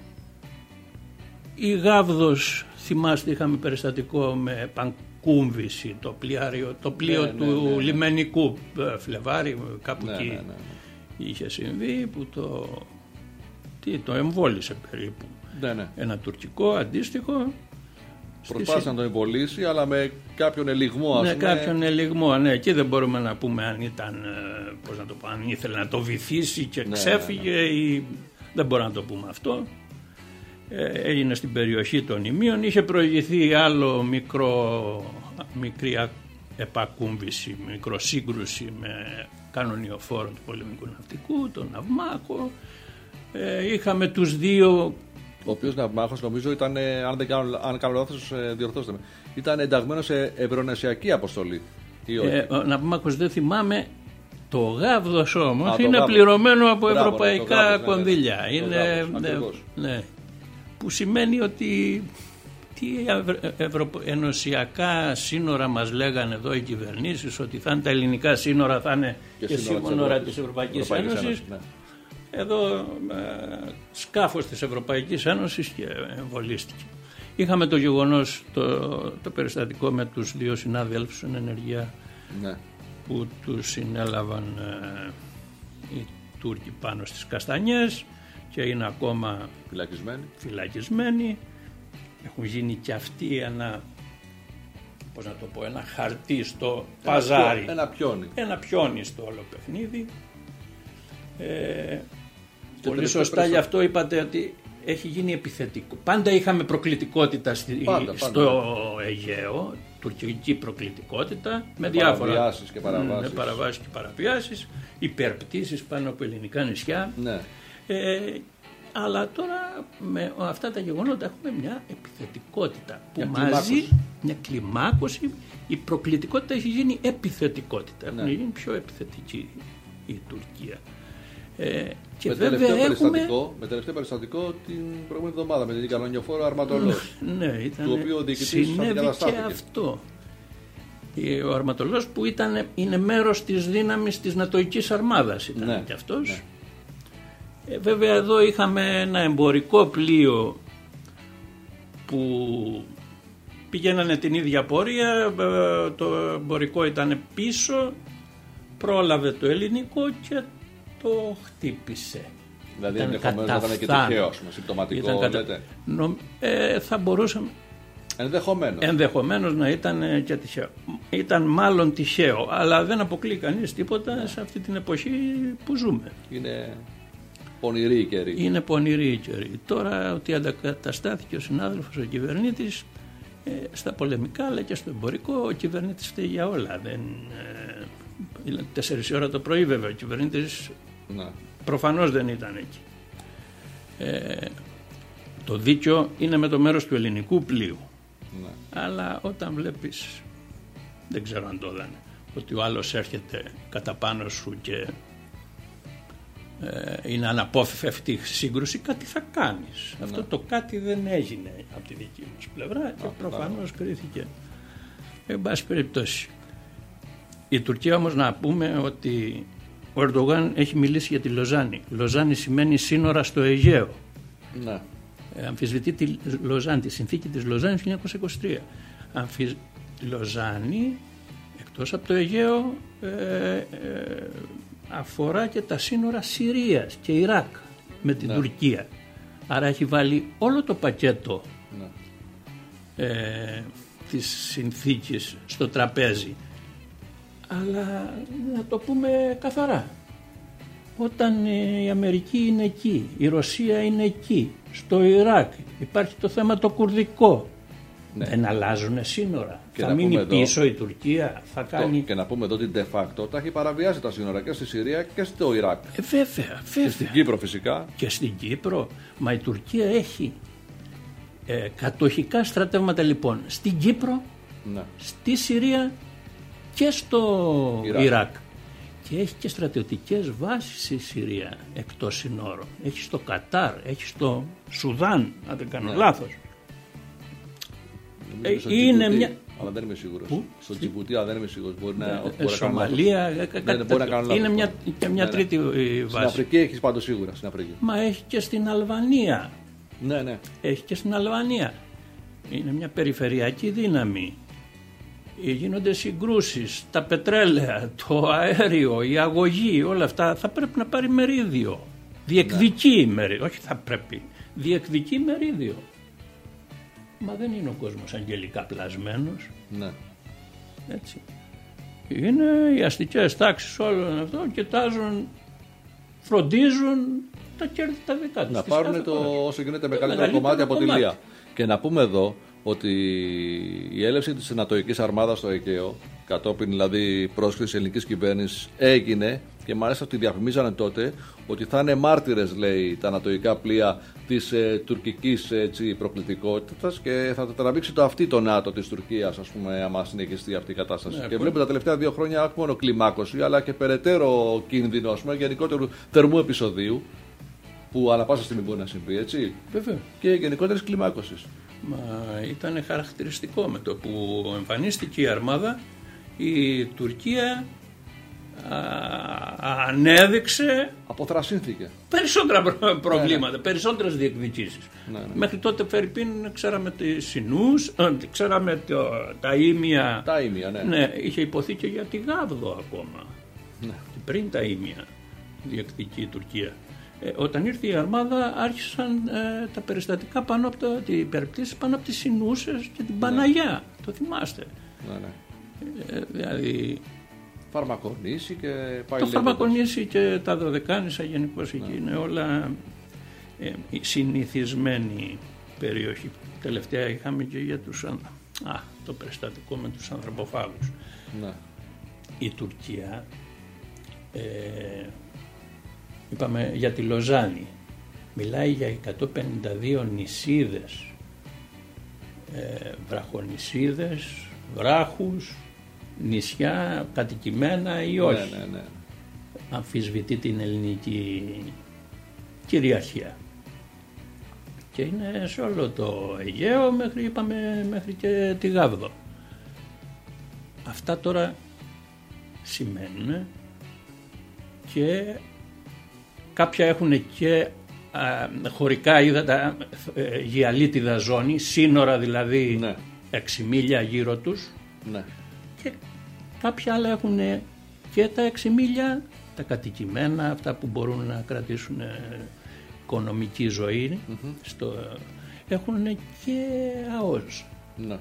η Γάβδος, θυμάστε, είχαμε περιστατικό με πανκούμβηση, το, πλοιάριο, το πλοίο ναι, του ναι, ναι, ναι. λιμενικού Φλεβάρι, κάπου ναι, εκεί ναι, ναι, ναι. είχε συμβεί, που το, τι, το εμβόλησε περίπου. Ναι, ναι. Ένα τουρκικό αντίστοιχο. Προσπάθησε να τον εμβολήσει, αλλά με κάποιον ελιγμό, ας ναι, πούμε. κάποιον ελιγμό, ναι. Εκεί δεν μπορούμε να πούμε αν ήταν, πώς να το πω, αν ήθελε να το βυθίσει και ναι, ξέφυγε ναι, ναι. ή δεν μπορούμε να το πούμε αυτό. Ε, έγινε στην περιοχή των Ιμίων, είχε προηγηθεί άλλο μικρό, μικρή επακούμβηση, μικροσύγκρουση με κανονιοφόρο του πολεμικού ναυτικού, τον Ναυμάκο. Ε, είχαμε τους δύο. Ο οποίος Ναυμάχος νομίζω ήταν, αν δεν κάνω, αν κάνω λάθος, διορθώστε με, ήταν ενταγμένος σε ευρωνεσιακή αποστολή. Ή όχι? Ε, ο Ναυμάχος δεν θυμάμαι. Το Γάβδος όμως Α, είναι Γάβδος. πληρωμένο από Μπράβο, ευρωπαϊκά ναι, Γάβδος, κονδύλια. Ναι, είναι, ναι, ναι, ναι, που σημαίνει ότι τι ευρω... ενωσιακά σύνορα μας λέγανε εδώ οι κυβερνήσεις, ότι θα είναι τα ελληνικά σύνορα, θα είναι και, και σύνορα της Ευρωπαϊκής, Ευρωπαϊκής Ένωσης. Ένωσης ναι. Εδώ ε, σκάφος της Ευρωπαϊκής Ένωσης και εμβολίστηκε. Είχαμε το γεγονός, το, το περιστατικό με τους δύο συνάδελφους εν ενεργεία ναι. που τους συνέλαβαν ε, οι Τούρκοι πάνω στις καστανιές και είναι ακόμα φυλακισμένοι. φυλακισμένοι. Έχουν γίνει και αυτοί ένα, πώς να το πω, ένα χαρτί στο ένα παζάρι. Πιό, ένα πιόνι. Ένα πιόνι στο όλο παιχνίδι. Ε, πολύ σωστά γι' αυτό είπατε ότι έχει γίνει επιθετικό. Πάντα είχαμε προκλητικότητα στη, πάντα, στο πάντα. Αιγαίο, τουρκική προκλητικότητα με, με διάφορα παραβιάσεις και παραβάσεις. Με παραβάσεις και παραβιάσεις, υπερπτήσεις πάνω από ελληνικά νησιά. Ναι. Ε, αλλά τώρα με αυτά τα γεγονότα έχουμε μια επιθετικότητα που μια μαζί, κλιμάκωση. μια κλιμάκωση, η προκλητικότητα έχει γίνει επιθετικότητα, ναι. Έχει γίνει πιο επιθετική η Τουρκία. Ε, και με, βέβαια τελευταίο έχουμε... με τελευταίο περιστατικό την προηγούμενη εβδομάδα με την κανονιοφόρο Αρματολός, ναι, ήταν, του οποίου ο διοικητής συνέβη και αυτό. Ο Αρματολός που ήταν, είναι μέρος της δύναμης της Νατοικής Αρμάδας ήταν ναι, και αυτός. Ναι. Ε, βέβαια εδώ είχαμε ένα εμπορικό πλοίο που πηγαίνανε την ίδια πορεία, το εμπορικό ήταν πίσω, πρόλαβε το ελληνικό και το χτύπησε. Δηλαδή ενδεχομένως να ήταν και τυχαίο, συμπτωματικό κατα... λέτε. Νο... Ε, θα μπορούσαμε ενδεχομένως. ενδεχομένως να ήταν και τυχαίο. Ήταν μάλλον τυχαίο, αλλά δεν αποκλεί κανείς τίποτα yeah. σε αυτή την εποχή που ζούμε. Είναι πονηρή η καιρή. Είναι πονηρή η καιρή. Τώρα ότι αντακαταστάθηκε ο συνάδελφος, ο κυβερνήτης, ε, στα πολεμικά αλλά και στο εμπορικό, ο κυβερνήτης φταίει για όλα. Δεν, ε, τέσσερις ώρα το πρωί βέβαια ο κυβερνήτης ναι. προφανώς δεν ήταν εκεί. Ε, το δίκιο είναι με το μέρος του ελληνικού πλοίου. Ναι. Αλλά όταν βλέπεις, δεν ξέρω αν το είδανε, ότι ο άλλος έρχεται κατά πάνω σου και ε, είναι αναπόφευκτη σύγκρουση, κάτι θα κάνεις. Ναι. Αυτό το κάτι δεν έγινε από τη δική μας πλευρά και προφανώς κρίθηκε. Εν πάση περιπτώσει. Η Τουρκία όμως να πούμε ότι ο Ερντογάν έχει μιλήσει για τη Λοζάνη. Λοζάνη σημαίνει σύνορα στο Αιγαίο. Ναι. Ε, αμφισβητεί τη Λοζάνη, τη συνθήκη της Λοζάνης του χίλια εννιακόσια είκοσι τρία. Αμφισ... Λοζάνη, εκτός από το Αιγαίο, ε, ε, αφορά και τα σύνορα Συρίας και Ιράκ με την ναι. Τουρκία. Άρα έχει βάλει όλο το πακέτο ναι. ε, της συνθήκης στο τραπέζι. Αλλά να το πούμε καθαρά. Όταν η Αμερική είναι εκεί, η Ρωσία είναι εκεί, στο Ιράκ υπάρχει το θέμα το κουρδικό. Ναι. Δεν αλλάζουν σύνορα. Και θα μείνει πίσω εδώ, η Τουρκία, θα κάνει... Και να πούμε εδώ ότι de facto τα έχει παραβιάσει τα σύνορα και στη Συρία και στο Ιράκ. Ε, βέβαια, βέβαια. Και στην Κύπρο φυσικά. Και στην Κύπρο. Μα η Τουρκία έχει ε, κατοχικά στρατεύματα λοιπόν στην Κύπρο, ναι. στη Συρία και στο Ιράκ. Ιράκ. Και έχει και στρατιωτικές βάσεις στη Συρία εκτός συνόρων. Έχει στο Κατάρ, έχει στο Σουδάν, αν δεν κάνω ναι. λάθος. Ε, είναι Τζιμπούτι, μια... αλλά δεν είμαι σίγουρος. Πού? Στο Τζιμπούτι, αλλά δεν είμαι σίγουρος. Μπορεί να, Ε, μπορεί να κάνω Σομαλία, λάθος. κα- Ναι, ναι, μπορεί να κάνω λάθος. είναι μια, και μια Ναι, ναι. τρίτη ε, Στην βάση. Αφρική έχεις πάντως σίγουρα. Στην Αφρική. Μα έχει και στην Αλβανία. Ναι, ναι. Έχει και στην Αλβανία. Είναι μια περιφερειακή δύναμη. Ε, Γίνονται συγκρούσεις, τα πετρέλαια, το αέριο, η αγωγή, όλα αυτά θα πρέπει να πάρει μερίδιο. Διεκδικεί Ναι. μερίδιο, όχι θα πρέπει, διεκδικεί μερίδιο. Μα δεν είναι ο κόσμος αγγελικά πλασμένος, ναι. έτσι. Είναι οι αστικές τάξεις όλων αυτών, κοιτάζουν, φροντίζουν τα κέρδη τα δικά τους. Να της πάρουν κάθε το χώρας. όσο γίνεται Το μεγαλύτερο μεγαλύτερο κομμάτι από τη κομμάτι. Λία. Και να πούμε εδώ ότι η έλευση της Ανατολικής Αρμάδας στο Αιγαίο, κατόπιν δηλαδή πρόσκληση ελληνικής κυβέρνησης, έγινε και μάλιστα τη διαφημίζανε τότε ότι θα είναι μάρτυρες, λέει, τα ανατολικά πλοία της ε, τουρκικής έτσι, προκλητικότητας και θα το τραβήξει το αυτή το ΝΑΤΟ της Τουρκίας, ας πούμε, άμα συνεχιστεί αυτή η κατάσταση. Ναι, και που... βλέπουμε τα τελευταία δύο χρόνια όχι μόνο κλιμάκωση, αλλά και περαιτέρω κίνδυνο, ας πούμε, γενικότερου θερμού επεισοδίου, που ανά πάσα στιγμή μπορεί να συμβεί, έτσι. Βέβαια. Και γενικότερης κλιμάκωσης. Μα ήταν χαρακτηριστικό με το που εμφανίστηκε η αρμάδα, η Τουρκία α, ανέδειξε Αποθρασύνθηκε. περισσότερα προ- προβλήματα, περισσότερες διεκδικήσεις. Ναι, ναι. Μέχρι τότε Φερρυπίν ξέραμε τις Συνούς, ε, ξέραμε το, τα Ήμια. Τα ήμια, ναι. Ναι, είχε υποθεί και για τη Γάβδο ακόμα. Ναι. Και πριν τα Ήμια διεκδικεί η Τουρκία. Ε, όταν ήρθε η αρμάδα άρχισαν ε, τα περιστατικά πάνω από το, οι περιπτώσεις πάνω από τις Συνούσες και την Παναγιά. Το θυμάστε. Ναι, ναι. Ε, δηλαδή Φαρμακονήσι και πάει το λέγοντας. Φαρμακονήσι και τα Δωδεκάνησα γενικώς εκεί είναι όλα ε, η συνηθισμένη περιοχή. Τελευταία είχαμε και για τους αν- α, το περιστατικό με τους ανθρωποφάγους. Ναι. Η Τουρκία ε, είπαμε για τη Λοζάνη, μιλάει για εκατόν πενήντα δύο νησίδες, ε, βραχονησίδες, βράχους, νησιά κατοικημένα ή όχι. Ναι, ναι, ναι. Αμφισβητεί την ελληνική κυριαρχία. Και είναι σε όλο το Αιγαίο μέχρι, είπαμε, μέχρι και τη Γάβδο. Αυτά τώρα σημαίνουν και κάποια έχουν και α, χωρικά ύδατα, ε, γυαλίτιδα ζώνη, σύνορα δηλαδή Ναι. έξι μίλια γύρω τους, Ναι. και κάποια άλλα έχουν και τα έξι μίλια, τα κατοικημένα, αυτά που μπορούν να κρατήσουν ε, οικονομική ζωή, Mm-hmm. στο, έχουν και ΑΟΣ. Ναι.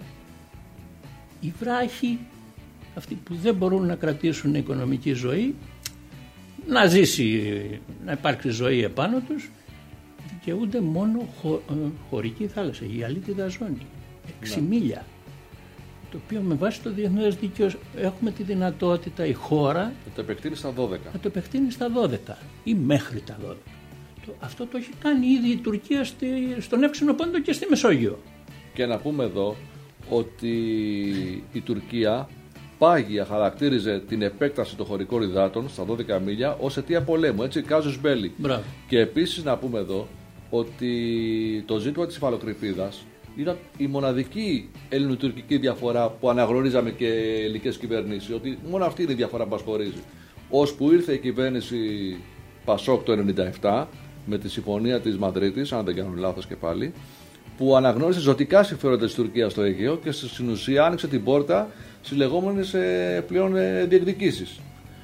Οι βράχοι, αυτοί που δεν μπορούν να κρατήσουν οικονομική ζωή, να ζήσει, να υπάρξει ζωή επάνω τους, δικαιούνται μόνο χω, ε, χωρική θάλασσα, η αλήτιδα ζώνη, έξι μίλια. Το οποίο με βάση το διεθνές δίκαιο έχουμε τη δυνατότητα η χώρα Θα το επεκτείνει στα δώδεκα. να το επεκτείνει στα δώδεκα ή μέχρι τα δώδεκα. Το, αυτό το έχει κάνει ήδη η Τουρκία στη, στον Εύξηνο Πόντο και στη Μεσόγειο. Και να πούμε εδώ ότι η Τουρκία πάγια χαρακτήριζε την επέκταση των χωρικών υδάτων στα δώδεκα μίλια ως αιτία πολέμου, έτσι, κάζους μπέλι. Μπράβο. Και επίσης να πούμε εδώ ότι το ζήτημα της υφαλοκρηπίδας ήταν η μοναδική ελληνοτουρκική διαφορά που αναγνωρίζαμε και ελληνικές κυβερνήσεις, ότι μόνο αυτή είναι η διαφορά που μας χωρίζει. Ώσπου ήρθε η κυβέρνηση Πασόκ το ενενήντα επτά με τη συμφωνία της Μαδρίτης, αν δεν κάνω λάθος και πάλι, που αναγνώρισε ζωτικά συμφέροντα της Τουρκίας στο Αιγαίο και στην ουσία άνοιξε την πόρτα στις λεγόμενες ε, πλέον ε, διεκδικήσεις.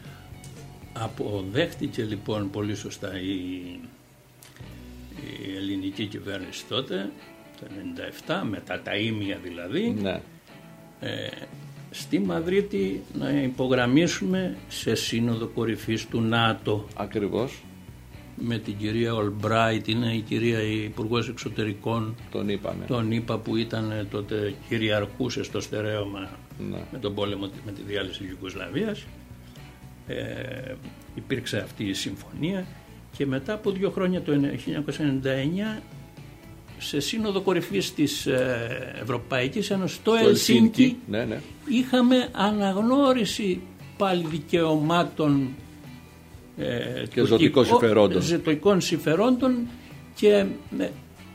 Αποδέχτηκε λοιπόν πολύ σωστά η, η ελληνική κυβέρνηση τότε, το ενενήντα επτά, μετά τα ήμια δηλαδή, Ναι. ε, στη Μαδρίτη να υπογραμμίσουμε σε σύνοδο κορυφής του ΝΑΤΟ Ακριβώς. με την κυρία Ολμπράιτ, είναι η κυρία Υπουργός Εξωτερικών, Τον είπανε. τον είπα, που ήταν τότε κυριαρχούσε στο στερέωμα Ναι. με τον πόλεμο, με τη διάλυση της Ιουγκοσλαβίας. Ε, υπήρξε αυτή η συμφωνία και μετά από δύο χρόνια, το χίλια εννιακόσια ενενήντα εννιά, σε σύνοδο κορυφής της Ευρωπαϊκής Ένωσης στο Στο Ελσίνκι, Ελσίνκι, ναι, ναι. είχαμε αναγνώριση πάλι δικαιωμάτων ε, και ζωτικών συμφερόντων. ζωτικών συμφερόντων και με,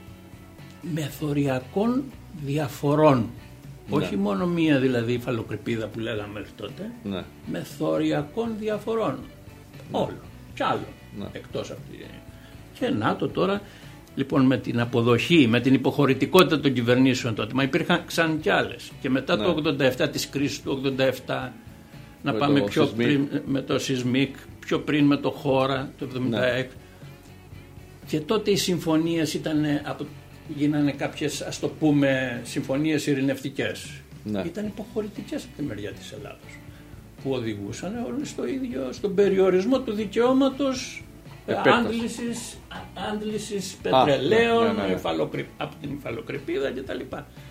μεθοριακών διαφορών. Ναι. Όχι μόνο μία δηλαδή υφαλοκρηπίδα που λέγαμε μέχρι τότε, Ναι. μεθοριακών διαφορών. Ναι. Όλο. Κι άλλο. Ναι. Εκτός από τη... Και να το τώρα, λοιπόν, με την αποδοχή, με την υποχωρητικότητα των κυβερνήσεων τότε, μα υπήρχαν ξανά κι άλλες. Και μετά Ναι. το ογδόντα επτά, της κρίσης του ογδόντα επτά, να Με πάμε το πιο Σισμίκ. πριν με το Σισμίκ, πιο πριν με το Χώρα, το εβδομήντα έξι. Ναι. Και τότε οι συμφωνίες ήταν, από, γίνανε κάποιες, ας το πούμε, συμφωνίες ειρηνευτικές. Ναι. Ήταν υποχωρητικές από τη μεριά της Ελλάδος, που οδηγούσαν όλοι στο ίδιο, στον περιορισμό του δικαιώματος άντλησης, άντλησης πετρελαίων, ναι, ναι, ναι. υφαλοκρη, από την υφαλοκρηπίδα κτλ.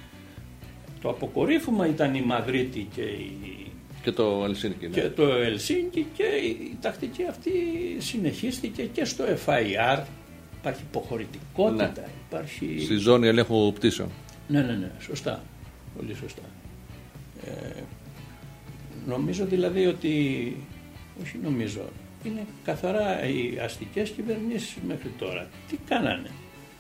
Το αποκορύφωμα ήταν η Μαδρίτη και, η, Και το Ελσίνκι. Ναι. και το Ελσίνκι, και η τακτική αυτή συνεχίστηκε και στο εφ άι αρ. Υπάρχει υποχωρητικότητα, Ναι. υπάρχει... Στη ζώνη ελέγχου πτήσεων. Ναι, ναι, ναι, σωστά. Πολύ σωστά. Ε, νομίζω δηλαδή ότι, όχι νομίζω, είναι καθαρά οι αστικές κυβερνήσεις μέχρι τώρα. Τι κάνανε.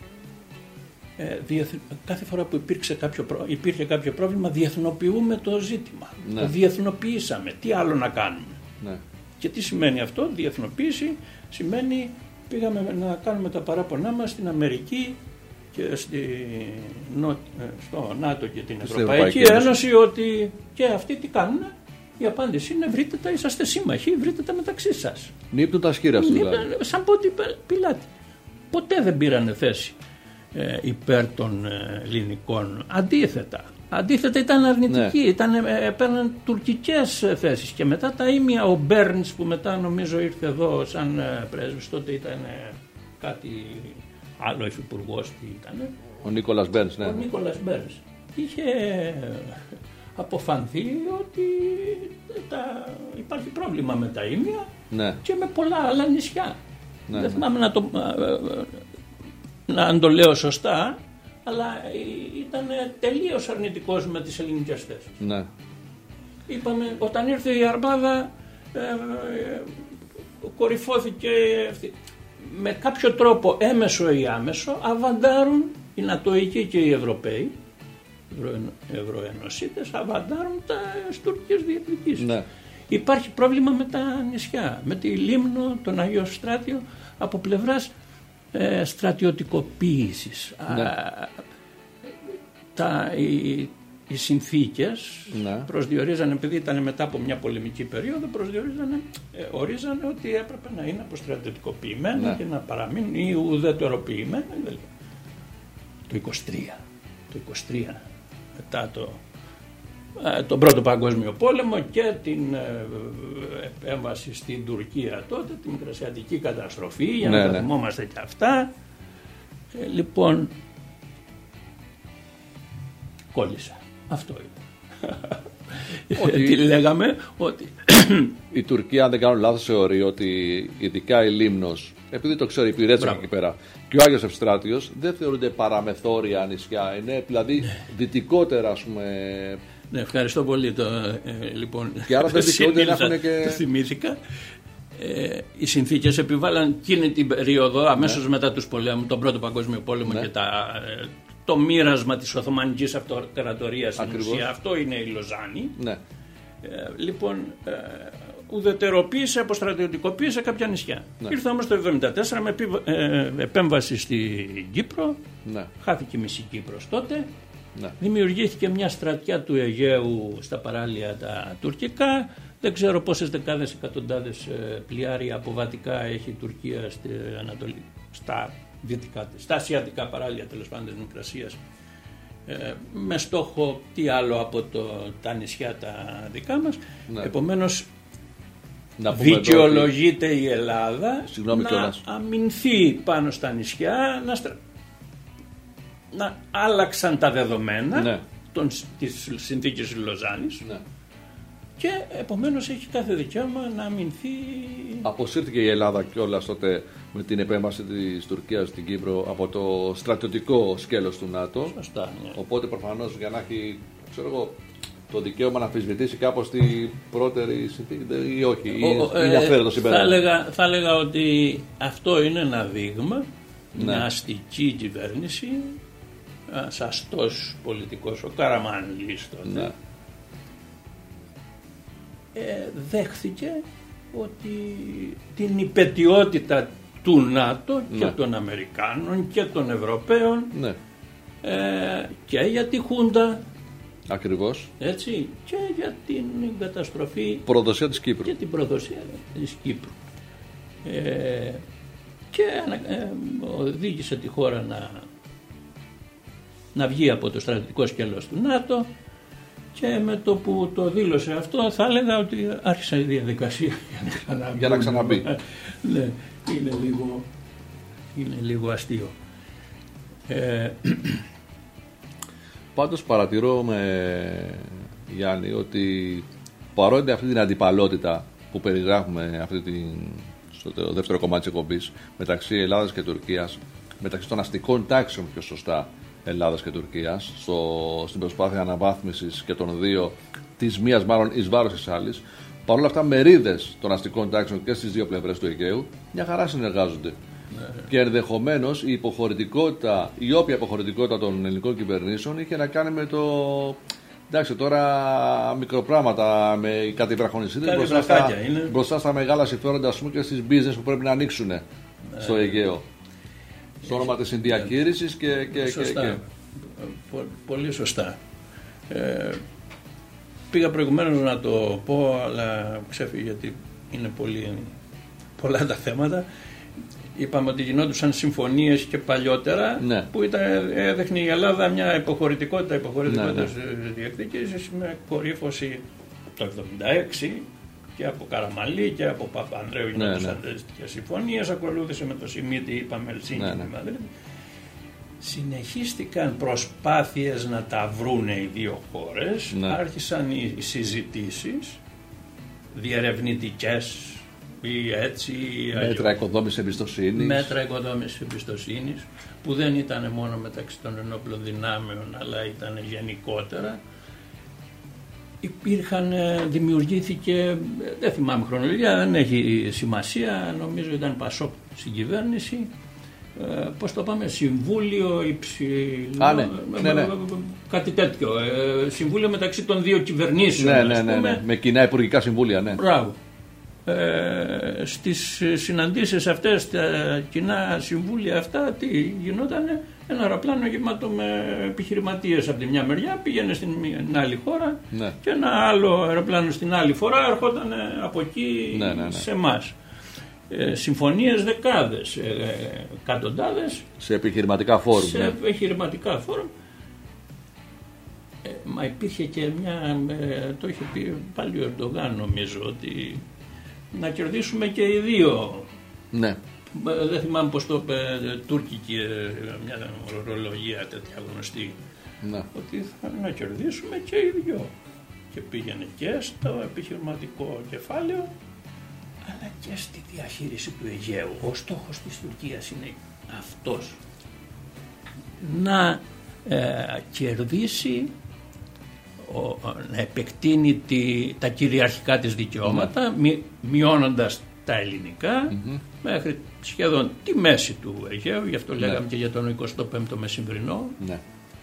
Ε, διεθ... Κάθε φορά που υπήρξε κάποιο προ... υπήρχε κάποιο πρόβλημα, διεθνοποιούμε το ζήτημα. Ναι. Το διεθνοποιήσαμε. Τι άλλο να κάνουμε. Ναι. Και τι σημαίνει αυτό? Διεθνοποίηση σημαίνει πήγαμε να κάνουμε τα παράπονά μας στην Αμερική και στη, στο ΝΑΤΟ και την Ευρωπαϊκή, Ευρωπαϊκή Ένωση, ότι και αυτοί τι κάνουν? Η απάντηση είναι βρείτε τα, είσαστε σύμμαχοι, βρείτε τα μεταξύ σας. Νύπτουν τα σκύρα του δηλαδή. Σαν πότε πιλάτη. Ποτέ δεν πήρανε θέση ε, υπέρ των ε, ελληνικών. Αντίθετα. Αντίθετα ήταν αρνητικοί, Ναι. ήταν, ε, παίρναν τουρκικές ε, θέσεις. Και μετά τα ήμια, ο Μπέρνς που μετά νομίζω ήρθε εδώ σαν ε, πρέσβης, τότε ήταν ε, κάτι άλλο υφυπουργός, τι ήταν. Ο Νίκολας Μπέρνς, ναι. Ο Νίκολας Μπέρνς είχε ε, αποφανθεί ότι τα, υπάρχει πρόβλημα με τα ήμια, Ναι. και με πολλά άλλα νησιά. Ναι, Δεν ναι. θυμάμαι να το, να αν το λέω σωστά, αλλά ήταν τελείως αρνητικός με τις ελληνικές θέσεις. Ναι. Είπαμε, όταν ήρθε η Αρμάδα, ε, ε, κορυφώθηκε αυτή. Με κάποιο τρόπο, έμεσο ή άμεσο, αβαντάρουν οι Νατοικοί και οι Ευρωπαίοι, Ευρωενωσίτες, αβαντάρουν τα τουρκικές διεκδικήσεις. Ναι. Υπάρχει πρόβλημα με τα νησιά, με τη Λίμνο, τον Αγίο Στράτιο, από πλευράς ε, στρατιωτικοποίησης. Ναι. Α, τα, οι, οι συνθήκες Ναι. προσδιορίζανε, επειδή ήταν μετά από μια πολεμική περίοδο, προσδιορίζανε, ε, ορίζανε ότι έπρεπε να είναι αποστρατιωτικοποιημένα, Ναι. και να παραμείνουν ή ουδετεροποιημένα. Το είκοσι τρία, το είκοσι τρία μετά το τον Πρώτο Παγκόσμιο Πόλεμο και την επέμβαση στην Τουρκία τότε, την Μικρασιατική καταστροφή, για Ναι, να τα ναι. θυμόμαστε και αυτά. Ε, λοιπόν, κόλλησα. Αυτό είναι. Ότι- Τι λέγαμε, ότι Η Τουρκία, αν δεν κάνω λάθος, θεωρεί ότι ειδικά η Λίμνος, επειδή το ξέρει η Πυρέτσα Μπράβο. εκεί πέρα, και ο Άγιος Ευστράτιος, δεν θεωρούνται παραμεθόρια νησιά. Είναι δηλαδή δυτικότερα, ας πούμε. ναι, ευχαριστώ πολύ. Το, ε, λοιπόν, Και άρα δεν δικαιούνται να συνήλθα, έχουν και- το θυμήθηκα. Ε, οι συνθήκες επιβάλλαν εκείνη την περίοδο, αμέσως μετά τους πολέμους, τον Πρώτο Παγκόσμιο Πόλεμο, Ναι. και τα, ε, το μοίρασμα της Οθωμανικής Αυτοκρατορίας στην Ακριβώς. ουσία. Αυτό είναι η Λοζάνη. Ναι. Ε, λοιπόν, ε, ουδετεροποίησε, αποστρατιωτικοποίησε κάποια νησιά. Ναι. Ήρθε όμως το εβδομήντα τέσσερα με επί- ε, επέμβαση στην Κύπρο. Ναι. Χάθηκε η μισή Κύπρος τότε. Ναι. Δημιουργήθηκε μια στρατιά του Αιγαίου στα παράλια τα τουρκικά. Δεν ξέρω πόσες δεκάδες εκατοντάδες ε, πλοιάρια αποβατικά έχει η Τουρκία στη Ανατολή, στα δυτικά της, στα ασιατικά παράλια τέλος πάντων της Μικρασίας. Ε, με στόχο τι άλλο από το, τα νησιά τα δικά μας. Ναι. Επομένως Να πούμε εδώ δικαιολογείται η Ελλάδα Συγγνώμη να κιόλας. αμυνθεί πάνω στα νησιά, να, στρα... να άλλαξαν τα δεδομένα Ναι. των, της συνθήκης της Λοζάνης, ότι- Ναι. και επομένως έχει κάθε δικαίωμα να αμυνθεί. Αποσύρθηκε η Ελλάδα κιόλας τότε με την επέμβαση της Τουρκίας στην Κύπρο από το στρατιωτικό σκέλος του ΝΑΤΟ. Σωστά, ναι. Οπότε προφανώς για να έχει, ξέρω εγώ, το δικαίωμα να αμφισβητήσει κάπως την πρώτερη συνθήκη ή όχι, ή είναι αυθαίρετο συμπέρασμα. Θα έλεγα, θα έλεγα ότι αυτό είναι ένα δείγμα, ναι. Μια αστική κυβέρνηση, ένας αστός πολιτικός, ο Καραμανλής τότε, ναι. ε, δέχθηκε ότι την υπετιότητα του ΝΑΤΟ, ναι. Και των Αμερικάνων και των Ευρωπαίων, ναι. ε, και για τη Χούντα, ακριβώς, έτσι, και για την καταστροφή, προδοσία της Κύπρου, και την προδοσία της Κύπρου, ε, και ε, οδήγησε τη χώρα να, να βγει από το στρατιωτικό σκέλος του ΝΑΤΟ, και με το που το δήλωσε αυτό θα έλεγα ότι άρχισε η διαδικασία για να, για να ξαναμπεί. Ναι, είναι λίγο, είναι λίγο αστείο. Ε, Πάντως παρατηρώ με Γιάννη ότι παρότι αυτή την αντιπαλότητα που περιγράφουμε αυτή την, στο δεύτερο κομμάτι της εκπομπής μεταξύ Ελλάδας και Τουρκίας, μεταξύ των αστικών τάξεων πιο σωστά Ελλάδας και Τουρκίας, στο, στην προσπάθεια αναβάθμισης και των δύο, της μίας μάλλον εις βάρος της άλλης, παρόλα αυτά μερίδες των αστικών τάξεων και στις δύο πλευρές του Αιγαίου μια χαρά συνεργάζονται. Ναι. Και ενδεχομένως η υποχωρητικότητα, η όποια υποχωρητικότητα των ελληνικών κυβερνήσεων είχε να κάνει με το. Εντάξει, τώρα μικροπράγματα με κάτι βραχονισίδες μπροστά, στα, μπροστά στα μεγάλα συμφέροντα, ας πούμε, και στις business που πρέπει να ανοίξουν, ναι, στο Αιγαίο. Στο όνομα της συνδιακήρυσης και, και, σωστά. και, και... Πο, πολύ σωστά. Ε, πήγα προηγουμένως να το πω, αλλά ξέφυγε γιατί είναι πολύ, πολλά τα θέματα. Είπαμε ότι γινόντουσαν συμφωνίες και παλιότερα, ναι, που ήταν, έδειχνε η Ελλάδα μια υποχωρητικότητα, υποχωρητικότητα, ναι, ναι, διεκδικήσεις, με κορύφωση το εβδομήντα έξι και από Καραμανλή και από Παπανδρέου γινόντουσαν, ναι, τέτοιες συμφωνίες, ακολούθησε με το Σιμίτη, είπαμε, Ελσίνη, ναι, ναι. Συνεχίστηκαν προσπάθειες να τα βρούνε οι δύο χώρες, ναι, άρχισαν οι συζητήσεις διερευνητικές ή έτσι, μέτρα οικοδόμησης εμπιστοσύνης. Μέτρα οικοδόμησης εμπιστοσύνης, που δεν ήταν μόνο μεταξύ των ενόπλων δυνάμεων, αλλά ήταν γενικότερα. Υπήρχαν, δημιουργήθηκε, δεν θυμάμαι χρονολογία, δεν έχει σημασία, νομίζω ήταν Πασόκ στην κυβέρνηση, ε, πώς το πάμε, συμβούλιο υψηλό, Α, ναι. Ναι, ναι. κάτι τέτοιο, ε, συμβούλιο μεταξύ των δύο κυβερνήσεων, ναι, ναι, ναι, ναι, με κοινά υπουργικά συμβούλια, ναι. Μπράβο. Ε, στις συναντήσεις αυτές, τα κοινά συμβούλια αυτά, τι γινότανε, ένα αεροπλάνο γεμάτο με επιχειρηματίες από τη μια μεριά πήγαινε στην άλλη χώρα, ναι, και ένα άλλο αεροπλάνο στην άλλη φορά ερχόταν από εκεί, ναι, ναι, ναι, σε εμάς. Ε, συμφωνίες δεκάδες, ε, εκατοντάδες σε επιχειρηματικά φόρουμ. Σε, ναι, επιχειρηματικά φόρουμ. Ε, μα υπήρχε και μια, ε, το είχε πει πάλι ο Ερντογάν, νομίζω, ότι να κερδίσουμε και οι δύο. Ναι. Δεν θυμάμαι πως το είπε, τουρκική, μια ορολογία τέτοια γνωστή. Ναι. Ότι θα να κερδίσουμε και οι δύο. Και πήγαινε και στο επιχειρηματικό κεφάλαιο, αλλά και στη διαχείριση του Αιγαίου. Ο στόχος της Τουρκίας είναι αυτός. Να ε, κερδίσει, ο, να επεκτείνει τη, τα κυριαρχικά της δικαιώματα, mm-hmm, μει, μειώνοντας τα ελληνικά, mm-hmm, μέχρι σχεδόν τη μέση του Αιγαίου, γι' αυτό, ναι, λέγαμε και για τον εικοστό πέμπτο μεσημβρινό. Ναι.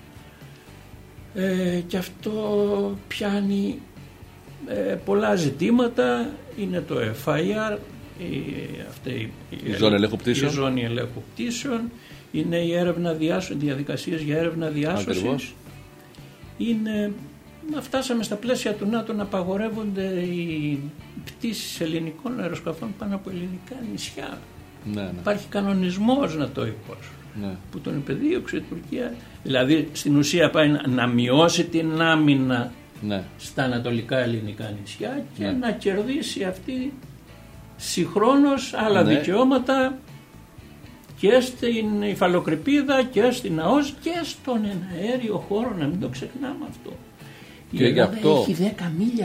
Ε, και αυτό πιάνει ε, πολλά ζητήματα, είναι το εφ άι αρ, η, αυτή, η, η, ζώνη ελέγχου η ζώνη ελέγχου πτήσεων, είναι η έρευνα διάσωση, διαδικασίες για έρευνα διάσωσης. Είναι, να φτάσαμε στα πλαίσια του ΝΑΤΟ να απαγορεύονται οι πτήσεις ελληνικών αεροσκαφών πάνω από ελληνικά νησιά. Ναι, ναι. Υπάρχει κανονισμός να το υπόσχω, ναι, που τον υπεδίωξε η Τουρκία. Δηλαδή στην ουσία πάει να, να μειώσει την άμυνα, ναι, στα ανατολικά ελληνικά νησιά και, ναι, να κερδίσει αυτή συγχρόνως άλλα, ναι, δικαιώματα και στην υφαλοκρηπίδα και στην ΑΟΣ και στον εναέριο χώρο, να μην το ξεχνάμε αυτό. Και η Ελλάδα αυτό έχει δέκα μίλια, ο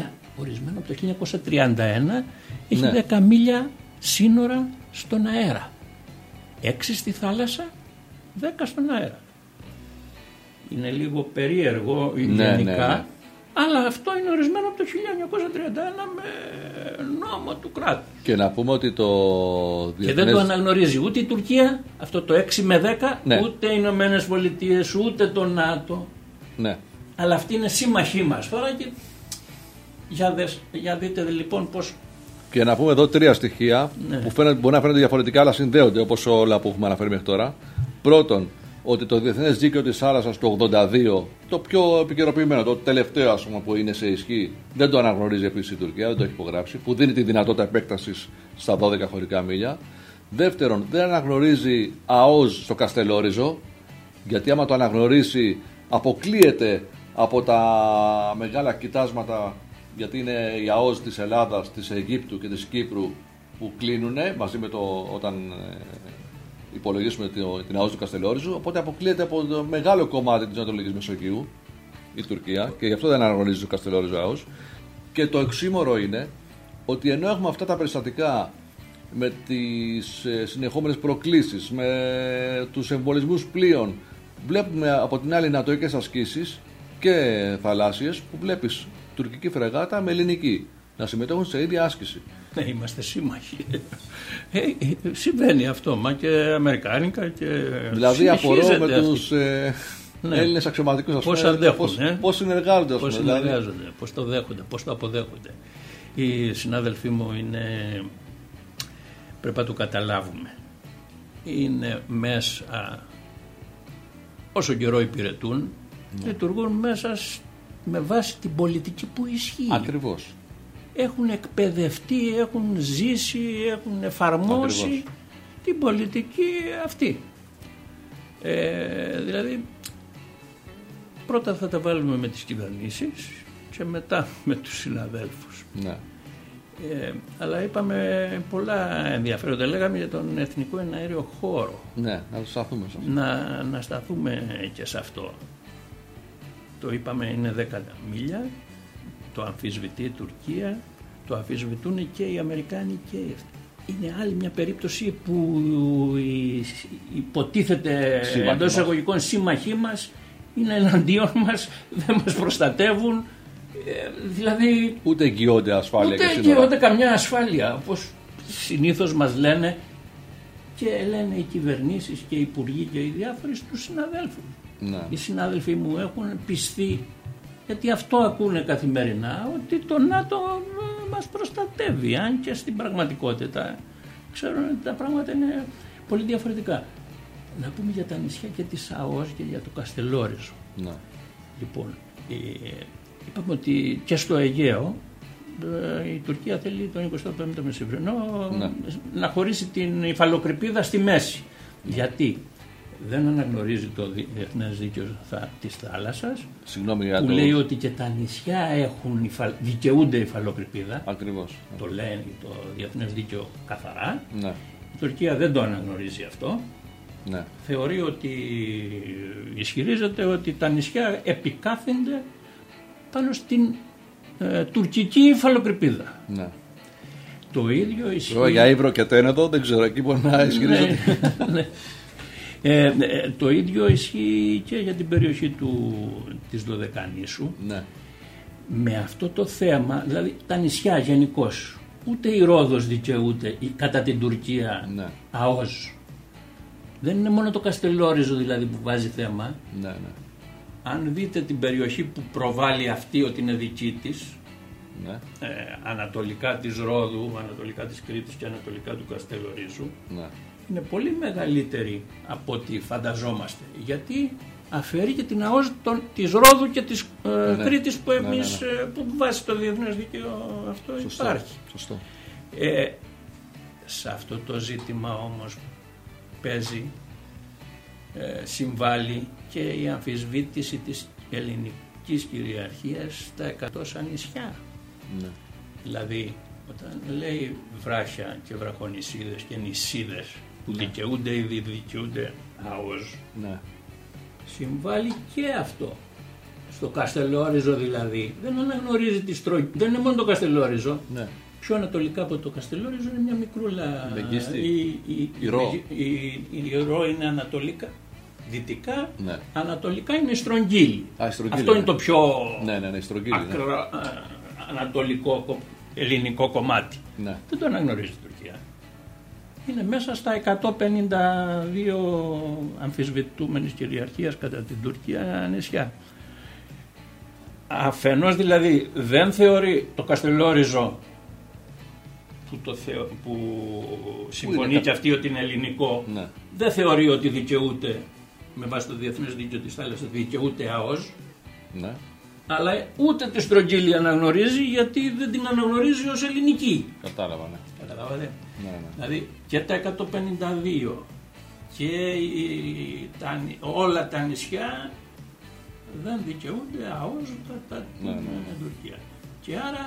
ορισμένο από το χίλια εννιακόσια τριάντα ένα, έχει Ναι. δέκα μίλια σύνορα στον αέρα. έξι στη θάλασσα, δέκα στον αέρα. Είναι λίγο περίεργο Ναι, γενικά, ναι, ναι. αλλά αυτό είναι ορισμένο από το χίλια εννιακόσια τριάντα ένα με νόμο του κράτους. Και να πούμε ότι το Και διεθνές... δεν το αναγνωρίζει ούτε η Τουρκία, αυτό το έξι με δέκα, Ναι. ούτε οι Ηνωμένες Πολιτείες, ούτε το ΝΑΤΟ. Ναι. Αλλά αυτοί είναι σύμμαχοί μας τώρα και για, δες, για δείτε λοιπόν πώς... Και να πούμε εδώ τρία στοιχεία Ναι. που φαίνεται, μπορεί να φαίνονται διαφορετικά, αλλά συνδέονται όπως όλα που έχουμε αναφέρει μέχρι τώρα. Πρώτον, ότι το Διεθνές Δίκαιο της Θάλασσας του ογδόντα δύο, το πιο επικαιροποιημένο, το τελευταίο ας πούμε, που είναι σε ισχύ, δεν το αναγνωρίζει επίσης η Τουρκία, δεν το έχει υπογράψει, που δίνει τη δυνατότητα επέκτασης στα δώδεκα χωρικά μίλια. Δεύτερον, δεν αναγνωρίζει ΑΟΣ στο Καστελόριζο, γιατί άμα το αναγνωρίσει αποκλείεται από τα μεγάλα κοιτάσματα, γιατί είναι η ΑΟΣ της Ελλάδας, της Αιγύπτου και της Κύπρου που κλείνουν μαζί με το όταν ε, υπολογίσουμε το, την ΑΟΣ του Καστελόριζου, οπότε αποκλείεται από το μεγάλο κομμάτι της Ανατολικής Μεσογείου η Τουρκία και γι' αυτό δεν αναγνωρίζει το Καστελόριζο ΑΟΣ. Και το εξήμορο είναι ότι ενώ έχουμε αυτά τα περιστατικά με τις ε, συνεχόμενες προκλήσεις, με τους εμβολισμούς πλοίων, βλέπουμε από την άλλη νατοικές ασκήσεις και θαλάσσιες που βλέπεις τουρκική φρεγάτα με ελληνική να συμμετέχουν σε ίδια άσκηση. Ναι, είμαστε σύμμαχοι. Ε, ε, συμβαίνει αυτό, μα και αμερικάνικα και Δηλαδή απορώ με συνεχίζεται τους ε, Ναι. Έλληνες αξιωματικούς ας Πώς πούμε, αντέχουν, πώς, ε? πώς συνεργάζονται, ας πώς πούμε, δηλαδή. συνεργάζονται, πώς το δέχονται, πώς το αποδέχονται. Οι συνάδελφοί μου είναι, πρέπει να το καταλάβουμε, είναι μέσα, όσο καιρό υπηρετούν, Ναι. λειτουργούν μέσα σ- με βάση την πολιτική που ισχύει. Ακριβώς. Έχουν εκπαιδευτεί, έχουν ζήσει, έχουν εφαρμόσει Ακριβώς. την πολιτική αυτή. Ε, δηλαδή, πρώτα θα τα βάλουμε με τις κυβερνήσεις και μετά με τους συναδέλφους. Ναι. Ε, αλλά είπαμε πολλά ενδιαφέροντα. Λέγαμε για τον εθνικό εναέριο χώρο. Ναι, να το σταθούμε σε αυτό. Να, να σταθούμε και σε αυτό. Το είπαμε είναι δέκα μίλια, το αμφισβητεί η Τουρκία, το αμφισβητούν και οι Αμερικάνοι και οι αυτοί. Είναι άλλη μια περίπτωση που οι- υποτίθεται Σύμμαχοι εντός μας. εισαγωγικών σύμμαχοί μας είναι εναντίον μας, δεν μας προστατεύουν. Ε, δηλαδή Ούτε εγγυώνται ασφάλεια ούτε και και σύνορα. ούτε καμιά ασφάλεια, όπως συνήθως μας λένε και λένε οι κυβερνήσεις και οι υπουργοί και οι διάφοροι στους συναδέλφους. Ναι. Οι συνάδελφοί μου έχουν πιστεί, γιατί αυτό ακούνε καθημερινά, ότι το ΝΑΤΟ ε, μας προστατεύει, αν και στην πραγματικότητα ξέρουν ότι τα πράγματα είναι πολύ διαφορετικά. Να πούμε για τα νησιά και της ΑΟΣ και για το Καστελόριζο. Ναι. Λοιπόν, ε, είπαμε ότι και στο Αιγαίο ε, η Τουρκία θέλει τον εικοστό πέμπτο μεσημβρινό Ναι. να χωρίσει την υφαλοκρηπίδα στη μέση. Γιατί δεν αναγνωρίζει το διεθνές δίκαιο θα, της θάλασσας, Συγγνώμη για που το... λέει ότι και τα νησιά έχουν, υφα- δικαιούνται υφαλοκρηπίδα. Ακριβώς. Το λέει το διεθνές δίκαιο καθαρά. Ναι. Η Τουρκία δεν το αναγνωρίζει αυτό. Ναι. Θεωρεί ότι, ισχυρίζεται ότι τα νησιά επικάθενται πάνω στην ε, τουρκική υφαλοκρηπίδα. Ναι. Το ίδιο ισχύει... Τώρα για Ύβρο και Τένεδο δεν ξέρω, εκεί μπορεί να ισχυρίζονται. Ναι, ναι. Ε, ε, το ίδιο ισχύει και για την περιοχή του, της Δωδεκανήσου. Ναι. Με αυτό το θέμα, δηλαδή τα νησιά γενικώς, ούτε η Ρόδος δικαιούται η- κατά την Τουρκία Ναι. ΑΟΣ. Δεν είναι μόνο το Καστελόριζο δηλαδή που βάζει θέμα. Ναι, ναι. Αν δείτε την περιοχή που προβάλλει αυτή ότι είναι δική της, Ναι. ε, ανατολικά της Ρόδου, ανατολικά της Κρήτης και ανατολικά του Καστελορίζου, Ναι. είναι πολύ μεγαλύτερη από ό,τι φανταζόμαστε. Γιατί αφαιρεί και την ΑΟΣ των, της Ρόδου και της ε, Ναι. Κρήτης που Ναι, ναι, εμείς, ναι. ε, που βάσει το διεθνές δίκαιο αυτό Σωστό. υπάρχει. Σωστό. Ε, σε αυτό το ζήτημα όμως παίζει, ε, συμβάλλει και η αμφισβήτηση της ελληνικής κυριαρχίας στα εκατόσα νησιά. Ναι. Δηλαδή όταν λέει βράχια και βραχονησίδες και νησίδες που δικαιούνται ή δικαιούνται ΑΟΣ, Ναι. συμβάλλει και αυτό στο Καστελόριζο δηλαδή, δεν αναγνωρίζει τη στρογγυλή. Δεν είναι μόνο το Καστελόριζο. Ναι. Πιο ανατολικά από το Καστελόριζο είναι μια μικρούλα. Μεγκίστη. Η, η, η Ρο. Η, η, η Ρο είναι ανατολικά. Δυτικά, ναι. Ανατολικά είναι η Στρογγύλη. Α, η Στρογγύλη. Αυτό ναι. είναι το πιο ναι, ναι, ναι, η Στρογγύλη, ακρα... ναι. ανατολικό ελληνικό κομμάτι. Ναι. Δεν το αναγνωρίζει η Τουρκία. Είναι μέσα στα εκατόν πενήντα δύο αμφισβητούμενης κυριαρχίας κατά την Τουρκία νησιά. Αφενός δηλαδή δεν θεωρεί το Καστελόριζο που, το θεω... που συμφωνεί και αυτή ότι είναι ελληνικό, ναι. δεν θεωρεί ότι δικαιούται με βάση το διεθνές δίκαιο της θάλασσας, δικαιούται ΑΟΣ, ναι. αλλά ούτε τη Στρογγύλη αναγνωρίζει γιατί δεν την αναγνωρίζει ως ελληνική. Κατάλαβα, ναι. Καταλάβατε. Ναι, ναι. Δηλαδή και τα εκατόν πενήντα δύο και η, τα, όλα τα νησιά δεν δικαιούνται ΑΟΣ κατά την ναι, ναι. Τουρκία. Και άρα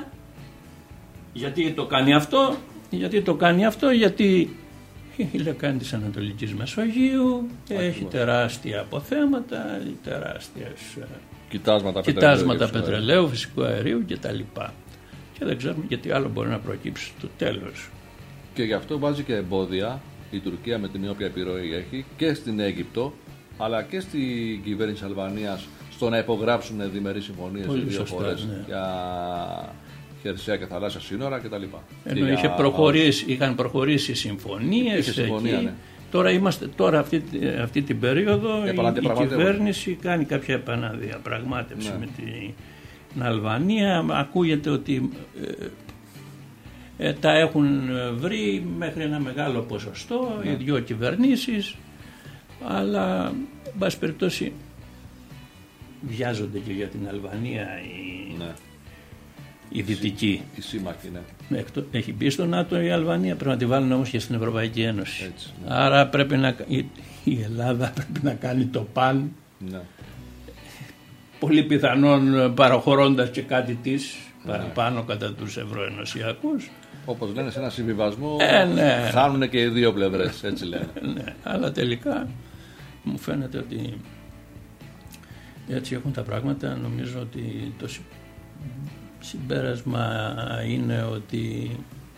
γιατί το κάνει αυτό, γιατί το κάνει αυτό, γιατί η λεκάνη της Ανατολικής Μεσογείου έχει τεράστια αποθέματα, τεράστιες κοιτάσματα, κοιτάσματα πετρελαίου, πετρελαίου, φυσικού αερίου κτλ. Και δεν ξέρουμε γιατί άλλο μπορεί να προκύψει στο τέλος. Και γι' αυτό βάζει και εμπόδια η Τουρκία με την όποια επιρροή έχει και στην Αίγυπτο αλλά και στην κυβέρνηση Αλβανίας στο να υπογράψουν διμερείς συμφωνίες οι δύο χώρες ναι. για χερσαία και θαλάσσια σύνορα κτλ. Ενώ είχε προχωρήσει, είχαν προχωρήσει συμφωνίες συμφωνία, εκεί. Ναι. Τώρα, είμαστε, τώρα αυτή, αυτή την περίοδο η, η κυβέρνηση κάνει κάποια επαναδιαπραγμάτευση ναι. με την Αλβανία. Ακούγεται ότι ε, ε, τα έχουν βρει μέχρι ένα μεγάλο ποσοστό ναι. οι δύο κυβερνήσεις, αλλά εν πάση περιπτώσει βιάζονται και για την Αλβανία οι, ναι. οι δυτικοί. Η σύμμαχοι, ναι. Έχει μπει στο ΝΑΤΟ η Αλβανία, πρέπει να τη βάλουν όμως και στην Ευρωπαϊκή Ένωση. Έτσι, ναι. Άρα πρέπει να, η, η Ελλάδα πρέπει να κάνει το παν, ναι. πολύ πιθανόν παραχωρώντας και κάτι της ναι. παραπάνω κατά τους ευρωενωσιακούς. Όπως λένε σε ένα συμβιβασμό ε, ναι. χάνουν και οι δύο πλευρές, έτσι λένε. ναι, αλλά τελικά μου φαίνεται ότι έτσι έχουν τα πράγματα. Νομίζω ότι το συμπέρασμα είναι ότι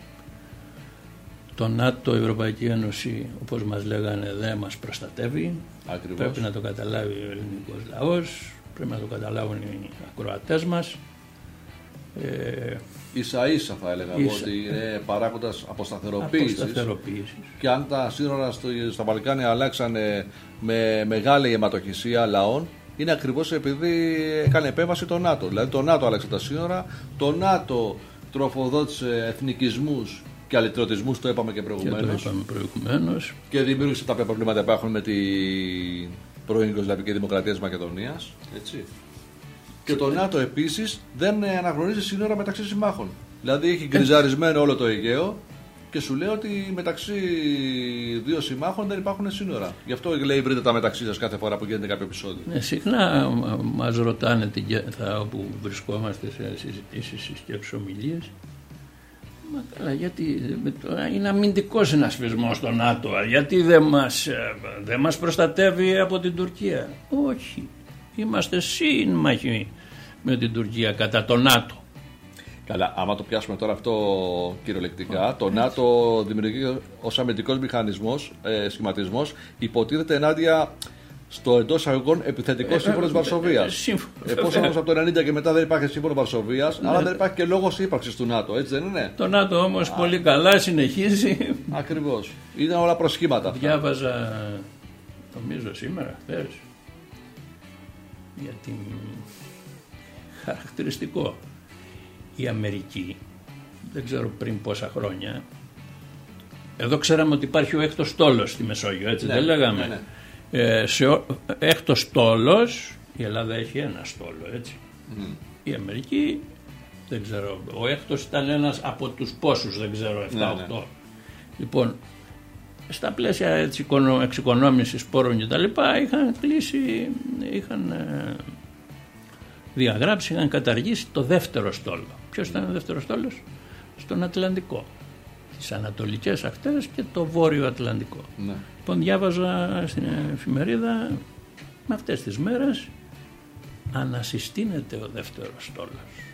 το ΝΑΤΟ, η Ευρωπαϊκή Ένωση, όπως μας λέγανε, δεν μας προστατεύει. Ακριβώς. Πρέπει να το καταλάβει ο ελληνικός λαός, πρέπει να το καταλάβουν οι ακροατές μας. Ε, ίσα ίσα θα έλεγα ίσα. ότι είναι παράγοντας αποσταθεροποίησης. αποσταθεροποίησης. Και αν τα σύνορα στο, στα Βαλκάνια αλλάξανε με μεγάλη αιματοχυσία λαών, είναι ακριβώς επειδή έκανε επέμβαση το ΝΑΤΟ. Δηλαδή το ΝΑΤΟ άλλαξε τα σύνορα, το ΝΑΤΟ τροφοδότησε εθνικισμούς και αλυτρωτισμούς, το είπαμε και προηγουμένως. Και το είπαμε προηγουμένως. Και δημιούργησε τα προβλήματα που έχουν με την πρώην Ιουγκοσλαβική Δημοκρατία της Μακεδονίας. Έτσι. Και το ΝΑΤΟ επίσης δεν αναγνωρίζει σύνορα μεταξύ συμμάχων. Δηλαδή έχει γκριζαρισμένο όλο το Αιγαίο και σου λέει ότι μεταξύ δύο συμμάχων δεν υπάρχουν σύνορα. Γι' αυτό λέει βρείτε τα μεταξύ σας κάθε φορά που γίνεται κάποιο επεισόδιο. Ναι, συχνά μας ρωτάνε την, θα, όπου βρισκόμαστε σε συζητήσεις, συσκέψεις, ομιλίες. Μα καλά, γιατί είναι αμυντικός συνασπισμός στο ΝΑΤΟ, γιατί δεν μας, δεν μας προστατεύει από την Τουρκία. Όχι, είμαστε σύμμαχοι με την Τουρκία κατά το ΝΑΤΟ. Καλά, άμα το πιάσουμε τώρα αυτό κυριολεκτικά, το ΝΑΤΟ δημιουργεί ως αμυντικός μηχανισμός, ε, σχηματισμός, υποτίθεται ενάντια στο εντός αγωγών επιθετικό σύμφωνο της Βαρσοβίας. Εφόσον όμως από το ενενήντα και μετά δεν υπάρχει σύμφωνο Βαρσοβίας, άρα δεν υπάρχει και λόγος ύπαρξης του ΝΑΤΟ, έτσι δεν είναι? Το ΝΑΤΟ όμως πολύ καλά συνεχίζει. Ακριβώς. Είναι όλα προσχήματα. Διάβαζα, νομίζω σήμερα, χθες, για την χαρακτηριστικό. Η Αμερική, δεν ξέρω πριν πόσα χρόνια, εδώ ξέραμε ότι υπάρχει ο έκτος στόλος στη Μεσόγειο, έτσι ναι, δεν λέγαμε? Ναι, ναι. Ε, σε ο, έκτος στόλος, η Ελλάδα έχει ένα στόλο, έτσι. Mm. Η Αμερική, δεν ξέρω, ο έκτος ήταν ένας από τους πόσους, δεν ξέρω, επτά οκτώ. Ναι, ναι. Λοιπόν, στα πλαίσια έτσι, εξοικονόμησης πόρων και τα λοιπά, είχαν κλείσει, είχαν ε, διαγράψει, είχαν καταργήσει το δεύτερο στόλο. Ποιος ήταν ο δεύτερος στόλος? Στον Ατλαντικό, στις ανατολικές ακτές και το βόρειο Ατλαντικό. Ναι. Λοιπόν, διάβαζα στην εφημερίδα με αυτές τις μέρες ανασυστήνεται ο δεύτερος στόλος.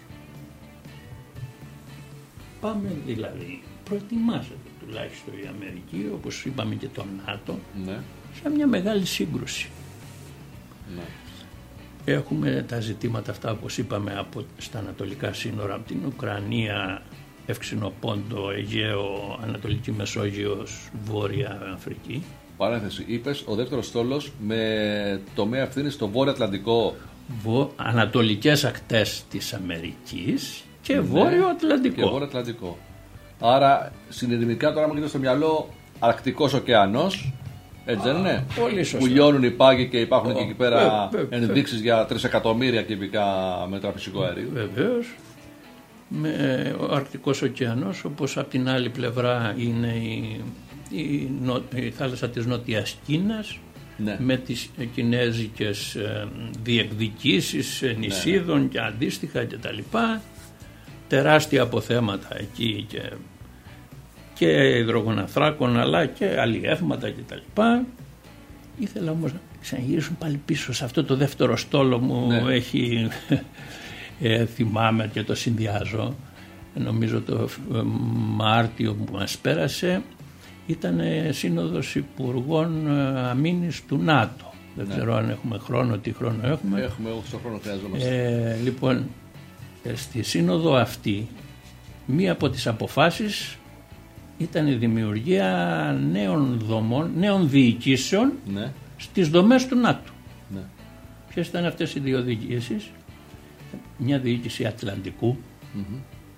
Πάμε δηλαδή, προετοιμάζεται τουλάχιστον η Αμερική, όπως είπαμε και το ΝΑΤΟ, Ναι. σε μια μεγάλη σύγκρουση. Ναι. Έχουμε τα ζητήματα αυτά, όπως είπαμε, από στα ανατολικά σύνορα, από την Ουκρανία, Ευξηνοπόντο, Αιγαίο, Ανατολική Μεσόγειος, Βόρεια Αφρική. Παρένθεση, είπες ο δεύτερος στόλος με τομέα ευθύνη στο Βόρειο Ατλαντικό. Βο... Ανατολικές ακτές της Αμερικής και Βόρειο Ατλαντικό. Και Βόρειο Ατλαντικό. Άρα συνειδημικά τώρα μου γίνεται στο μυαλό Αρκτικός ωκεανός. Έτσι δεν είναι? Πολύ σωστά. Που λιώνουν οι πάγοι και υπάρχουν Ο, και εκεί πέρα βε, βε, ενδείξεις για τρισεκατομμύρια κυβικά μέτρα φυσικού αερίου. Βεβαίως. Με ο Αρκτικός ωκεανός, όπως από την άλλη πλευρά είναι η, η, νο, η θάλασσα της Νότιας Κίνας, Ναι. με τις κινέζικες ε, διεκδικήσεις νησίδων, ναι, ναι, και αντίστοιχα και τα λοιπά, τεράστια αποθέματα εκεί και, και υδρογοναθράκων αλλά και αλλιεύματα και τα λοιπά. Ήθελα όμως να ξαναγυρίσουν πάλι πίσω σε αυτό το δεύτερο στόλο μου, ναι, έχει ε, θυμάμαι και το συνδυάζω, νομίζω το ε, Μάρτιο που μας πέρασε ήταν σύνοδος Υπουργών Αμήνης του ΝΑΤΟ. Δεν, ναι, ξέρω αν έχουμε χρόνο, τι χρόνο έχουμε. Έχουμε, όσο χρόνο χρειαζόμαστε. Ε, λοιπόν, στη σύνοδο αυτή, μία από τις αποφάσεις ήταν η δημιουργία νέων δομών, νέων διοικήσεων, ναι, στις δομές του ΝΑΤΟ. Ναι. Ποιες ήταν αυτές οι δύο διοικήσεις? Μια διοίκηση Ατλαντικού, mm-hmm,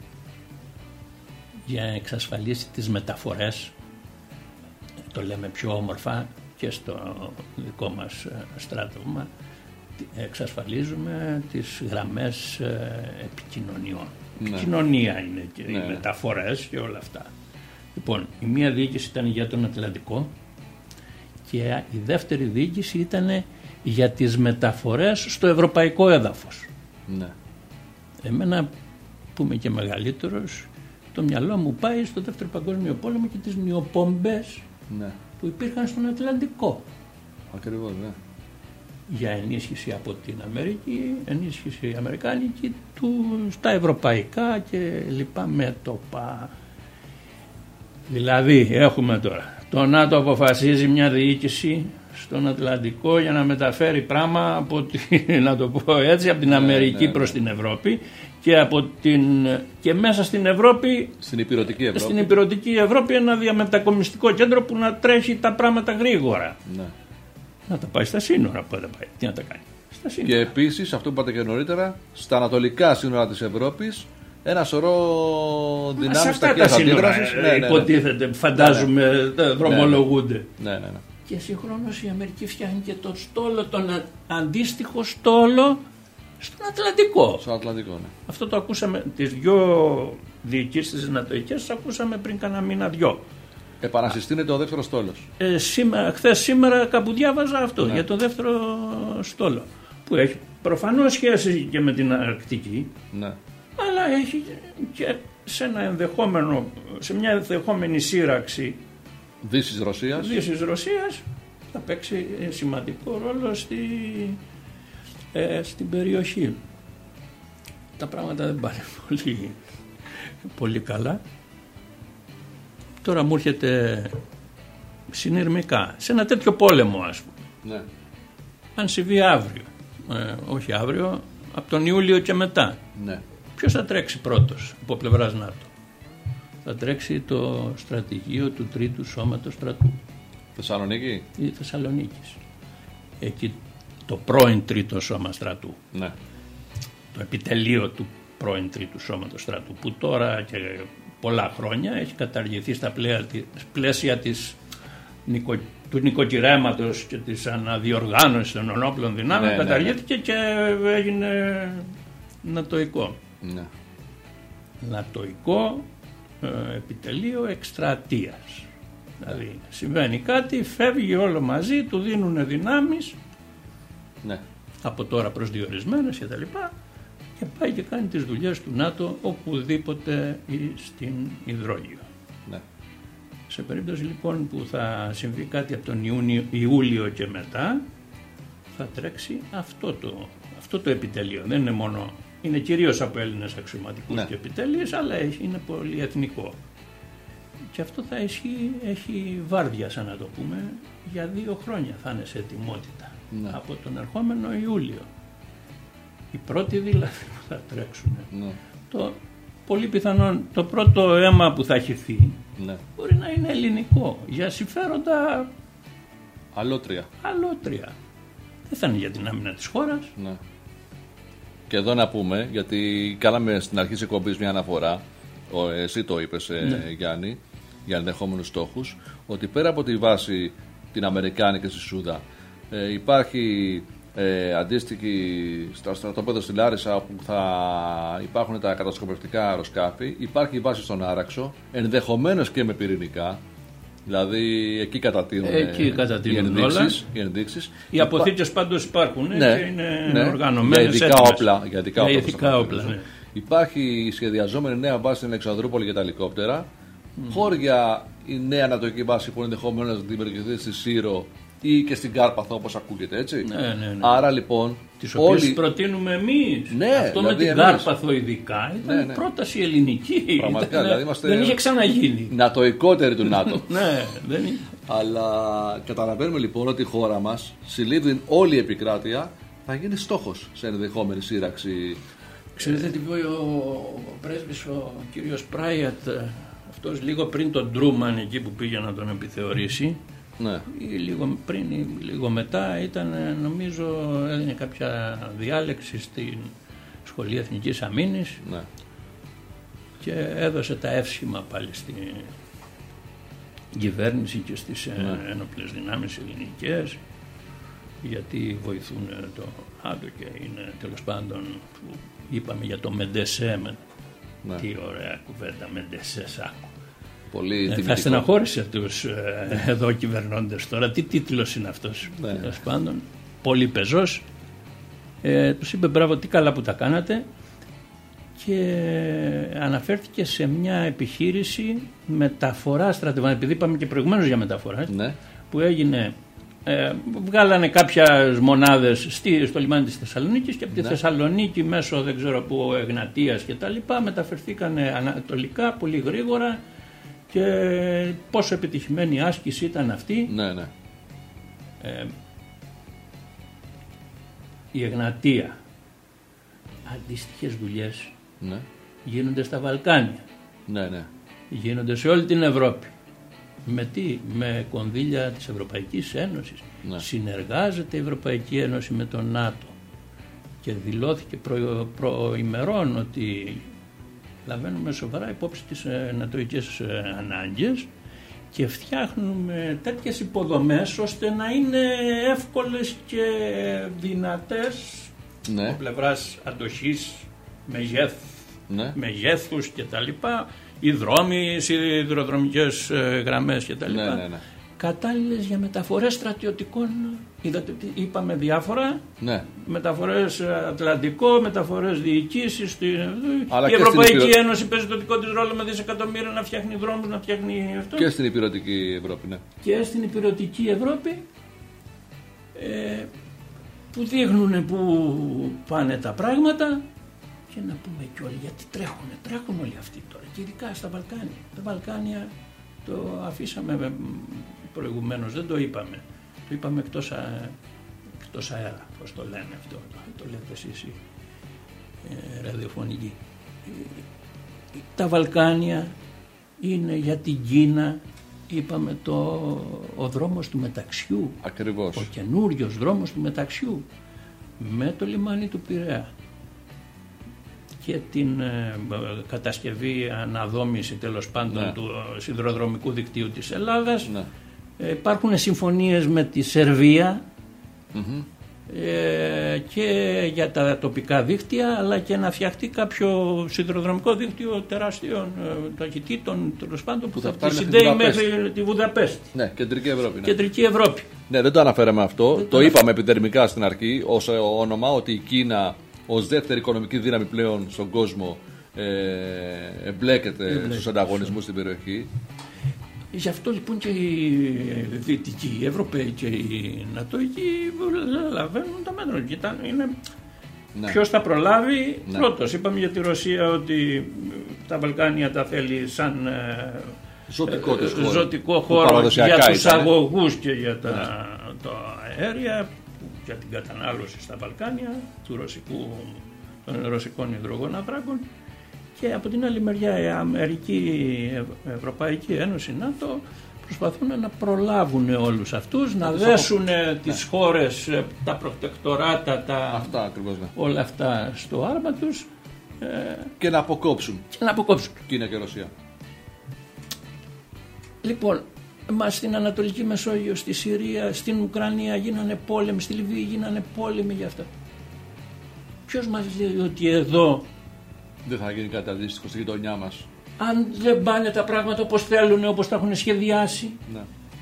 για να εξασφαλίσει τις μεταφορές, το λέμε πιο όμορφα και στο δικό μας στράτευμα, εξασφαλίζουμε τις γραμμές επικοινωνιών. Ναι. Επικοινωνία είναι και, ναι, οι μεταφορές και όλα αυτά. Λοιπόν, η μία διοίκηση ήταν για τον Ατλαντικό και η δεύτερη διοίκηση ήταν για τις μεταφορές στο ευρωπαϊκό έδαφος. Ναι. Εμένα που είμαι και μεγαλύτερος, το μυαλό μου πάει στο δεύτερο παγκόσμιο πόλεμο και τις νιοπομπές, ναι, που υπήρχαν στον Ατλαντικό. Ακριβώς, ναι. Για ενίσχυση από την Αμερική, ενίσχυση αμερικάνικη του στα ευρωπαϊκά και λοιπά μέτωπα. Δηλαδή έχουμε τώρα, το ΝΑΤΟ αποφασίζει μια διοίκηση στον Ατλαντικό για να μεταφέρει πράγμα από την, να το πω έτσι, από την Αμερική, ναι, ναι, προς την Ευρώπη και, από την, και μέσα στην Ευρώπη, στην υπηρετική Ευρώπη, στην υπηρετική Ευρώπη ένα διαμετακομιστικό κέντρο που να τρέχει τα πράγματα γρήγορα. Ναι. Να τα πάει στα σύνορα, που δεν πάει. Τι να τα κάνει? Στα σύνορα. Και επίσης, αυτό που είπατε και νωρίτερα, στα ανατολικά σύνορα της Ευρώπης, ένα σωρό δυνάμεις ταχείας αντίδρασης. Ναι, ναι, ναι, υποτίθεται, φαντάζομαι, ναι, ναι, δρομολογούνται. Ναι, ναι, ναι. Και συγχρόνως η Αμερική φτιάχνει και το στόλο, τον αντίστοιχο στόλο στον Ατλαντικό. Στον Ατλαντικό, ναι. Αυτό το ακούσαμε, τις δυο διοικήσεις νατοικές, τις ακούσαμε πριν κανένα μήνα δυο. Επανασυστήνεται ο δεύτερος στόλος. Ε, σήμερα, χθες σήμερα κάπου διάβαζα αυτό, ναι, για το δεύτερο στόλο. Που έχει προφανώς σχέση και με την Αρκτική, ναι, αλλά έχει και σε, ένα ενδεχόμενο, σε μια ενδεχόμενη σύραξη Δύσης Ρωσίας. Δύσης Ρωσίας θα παίξει σημαντικό ρόλο στη, ε, στην περιοχή. Τα πράγματα δεν πάνε πολύ, πολύ καλά. Τώρα μου έρχεται συνειρμικά σε ένα τέτοιο πόλεμο, ας πούμε. Ναι. Αν συμβεί αύριο, ε, όχι αύριο, από τον Ιούλιο και μετά. Ναι. Ποιος θα τρέξει πρώτος από πλευράς ΝΑΤΟ? Θα τρέξει το στρατηγείο του Τρίτου Σώματος Στρατού. Θεσσαλονίκη. Η Θεσσαλονίκης. Εκεί το πρώην Τρίτο Σώμα Στρατού. Ναι. Το επιτελείο του πρώην Τρίτου Σώματος Στρατού, που τώρα και πολλά χρόνια έχει καταργηθεί στα πλαίσια της, του νοικοκυρέματος και της αναδιοργάνωσης των ενόπλων δυνάμεων, ναι, καταργήθηκε, ναι, ναι, και έγινε νατοϊκό. Ναι. Νατοϊκό ε, επιτελείο εκστρατείας. Δηλαδή συμβαίνει κάτι, φεύγει όλο μαζί, του δίνουν δυνάμεις, ναι, από τώρα προσδιορισμένες και τα λοιπά, και πάει και κάνει τις δουλειές του ΝΑΤΟ οπουδήποτε ή στην υδρόγειο. Ναι. Σε περίπτωση λοιπόν που θα συμβεί κάτι από τον Ιούνιο, Ιούλιο και μετά, θα τρέξει αυτό το, αυτό το επιτελείο. Δεν είναι μόνο, είναι κυρίως από Έλληνες αξιωματικούς, ναι, και επιτέλειες, αλλά είναι πολυεθνικό. Και αυτό θα ισχύει, έχει βάρδια, σαν να το πούμε, για δύο χρόνια θα είναι σε ετοιμότητα, ναι, από τον ερχόμενο Ιούλιο. Οι πρώτοι δηλαδή που θα τρέξουν. Ναι. Το, πολύ πιθανόν το πρώτο αίμα που θα χυθεί, ναι, μπορεί να είναι ελληνικό, για συμφέροντα αλότρια. αλότρια. Δεν θα είναι για την άμυνα της χώρας. Ναι. Και εδώ να πούμε, γιατί κάναμε στην αρχή της εκπομπής μια αναφορά, ο, εσύ το είπες, ναι, Γιάννη, για ενδεχόμενους στόχους, ότι πέρα από τη βάση την Αμερικάνικη στη Σούδα, ε, υπάρχει ε, αντίστοιχη στα στρατόπεδο στη Λάρισα, όπου θα υπάρχουν τα κατασκοπευτικά αεροσκάφη, υπάρχει η βάση στον Άραξο, ενδεχομένως και με πυρηνικά. Δηλαδή εκεί κατατείνουν οι ενδείξεις. Οι, ενδείξεις. οι αποθήκες πάντως υπάρχουν, ναι, και είναι, ναι, οργανωμένες για ειδικά όπλα. Για ειδικά για όπλα, ειδικά όπλα, ναι. Υπάρχει η σχεδιαζόμενη νέα βάση στην Αλεξανδρούπολη για τα ελικόπτερα. Mm. Χώρια η νέα ανατολική βάση που ενδεχομένως να δημιουργηθεί στη Σύρο ή και στην Κάρπαθο, όπως ακούγεται, έτσι. Ναι, ναι, ναι. Άρα λοιπόν. Τις οποίες όλοι προτείνουμε εμείς. Ναι, αυτό δηλαδή με την εμείς. Κάρπαθο ειδικά ήταν, ναι, ναι, πρόταση ελληνική. Πραγματικά, ήταν, δηλαδή είμαστε δεν είχε ξαναγίνει. νατοικότεροι του ΝΑΤΟ. Ναι, δεν είναι. Αλλά καταλαβαίνουμε λοιπόν ότι η χώρα μας, συλλήβδην όλη η επικράτεια, θα γίνει στόχος σε ενδεχόμενη σύραξη. Ξέρετε τι είπε ο πρέσβης, ο κύριος Πράιατ, αυτός λίγο πριν τον Τρούμαν εκεί που πήγε να τον επιθεωρήσει, ναι, ή λίγο πριν ή λίγο μετά, ήταν, νομίζω έδινε κάποια διάλεξη στην Σχολή Εθνικής Αμήνης, ναι, και έδωσε τα εύσημα πάλι στην κυβέρνηση και στις, ναι, ένοπλες δυνάμεις ελληνικές, γιατί βοηθούν το ΝΑΤΟ και είναι τέλος πάντων που είπαμε για το Μεντεσέ, ναι, τι ωραία κουβέντα, Μεντεσέ σάκου. Πολύ ε, θα στεναχώρησε τους ε, εδώ κυβερνώντες τώρα. Τι τίτλος είναι αυτός, ναι, τέλος πάντων, πολύ πεζός. Ε, τους είπε μπράβο, τι καλά που τα κάνατε, και αναφέρθηκε σε μια επιχείρηση μεταφορά στρατευμάτων, επειδή είπαμε και προηγουμένως για μεταφορά, ναι, που έγινε. Ε, βγάλανε κάποιες μονάδες στη, στο λιμάνι της Θεσσαλονίκης και από τη, ναι, Θεσσαλονίκη μέσω δεν ξέρω που Εγνατίας και τα λοιπά μεταφερθήκαν ανατολικά πολύ γρήγορα, και πόσο επιτυχημένη άσκηση ήταν αυτή. Ναι, ναι. Ε, η Εγνατία, αντίστοιχες δουλειές, ναι, γίνονται στα Βαλκάνια, ναι, ναι, γίνονται σε όλη την Ευρώπη. Με τι, με κονδύλια της Ευρωπαϊκής Ένωσης. Ναι. Συνεργάζεται η Ευρωπαϊκή Ένωση με τον ΝΑΤΟ και δηλώθηκε προ, προημερών ότι λαμβάνουμε σοβαρά υπόψη τις νατοικές ανάγκες και φτιάχνουμε τέτοιες υποδομές ώστε να είναι εύκολες και δυνατές, ναι, από πλευράς αντοχής, μεγέθ, ναι, μεγέθους κτλ. Οι δρόμοι, οι σιδηροδρομικές γραμμές κτλ. Ναι, ναι, ναι. Κατάλληλες για μεταφορές στρατιωτικών, είδατε, είπαμε διάφορα, ναι, μεταφορές Ατλαντικό, μεταφορές διοικήσεις. Αλλά η Ευρωπαϊκή υπηρω... Ένωση παίζει το δικό της ρόλο με δισεκατομμύρια να φτιάχνει δρόμους, να φτιάχνει αυτό. Και στην υπηρετική Ευρώπη, ναι. Και στην υπηρετική Ευρώπη, ε, που δείχνουν που πάνε τα πράγματα. Και να πούμε και όλοι γιατί τρέχουν, τρέχουν όλοι αυτοί τώρα, και ειδικά στα Βαλκάνια. Τα Βαλκάνια το αφήσαμε προηγουμένως, δεν το είπαμε. Το είπαμε εκτός, α, εκτός αέρα, πώς το λένε αυτό, το, το λέτε εσείς οι ε, ραδιοφωνικοί. Τα Βαλκάνια είναι για την Κίνα, είπαμε, το, ο δρόμος του μεταξιού. Ακριβώς. Ο καινούριος δρόμος του μεταξιού με το λιμάνι του Πειραιά και την ε, κατασκευή, αναδόμηση τέλος πάντων, ναι, του σιδηροδρομικού δικτύου της Ελλάδας. Ναι. Ε, υπάρχουν συμφωνίες με τη Σερβία, mm-hmm, ε, και για τα τοπικά δίκτυα, αλλά και να φτιαχτεί κάποιο σιδηροδρομικό δίκτυο τεράστιων ε, ταχυτήτων τέλος πάντων, που θα, θα συνδέει μέχρι τη Βουδαπέστη. Ναι, κεντρική Ευρώπη. Ναι. Κεντρική Ευρώπη. Ναι, δεν το αναφέραμε αυτό. Δεν το, το είπαμε επιδερμικά στην αρχή ως όνομα, ότι η Κίνα ως δεύτερη οικονομική δύναμη πλέον στον κόσμο ε, εμπλέκεται στους ανταγωνισμούς στην περιοχή. Γι' αυτό λοιπόν και οι Δυτικοί, οι Ευρωπαίοι και οι Νατοικοί λαβαίνουν τα μέτρα. Κοιτάνε, είναι... Ναι. Ποιος θα προλάβει ναι. πρώτος. Είπαμε για τη Ρωσία ότι τα Βαλκάνια τα θέλει σαν ζωτικό, ε, χώρο, ζωτικό χώρο για τους ήταν. αγωγούς και για τα, ναι. το αέρια, για την κατανάλωση στα Βαλκάνια του ρωσικού, των ρωσικών υδρογοναθράκων. Και από την άλλη μεριά η Αμερική, η Ευρωπαϊκή Ένωση, ΝΑΤΟ προσπαθούν να προλάβουν όλους αυτούς, να δέσουν ναι. τις χώρες, τα προτεκτοράτα, τα... αυτά, ακριβώς, ναι. όλα αυτά στο άρμα τους ε... και να αποκόψουν. Και να αποκόψουν. Κίνα και Ρωσία. Λοιπόν, μας στην Ανατολική Μεσόγειο, στη Συρία, στην Ουκρανία γίνανε πόλεμοι, στη Λιβύη γίνανε πόλεμοι για αυτά. Ποιος μας λέει ότι εδώ δεν θα γίνει κάτι αντίστοιχο στη γειτονιά μας? Αν δεν πάνε τα πράγματα όπως θέλουν, όπως τα έχουν σχεδιάσει. Ναι.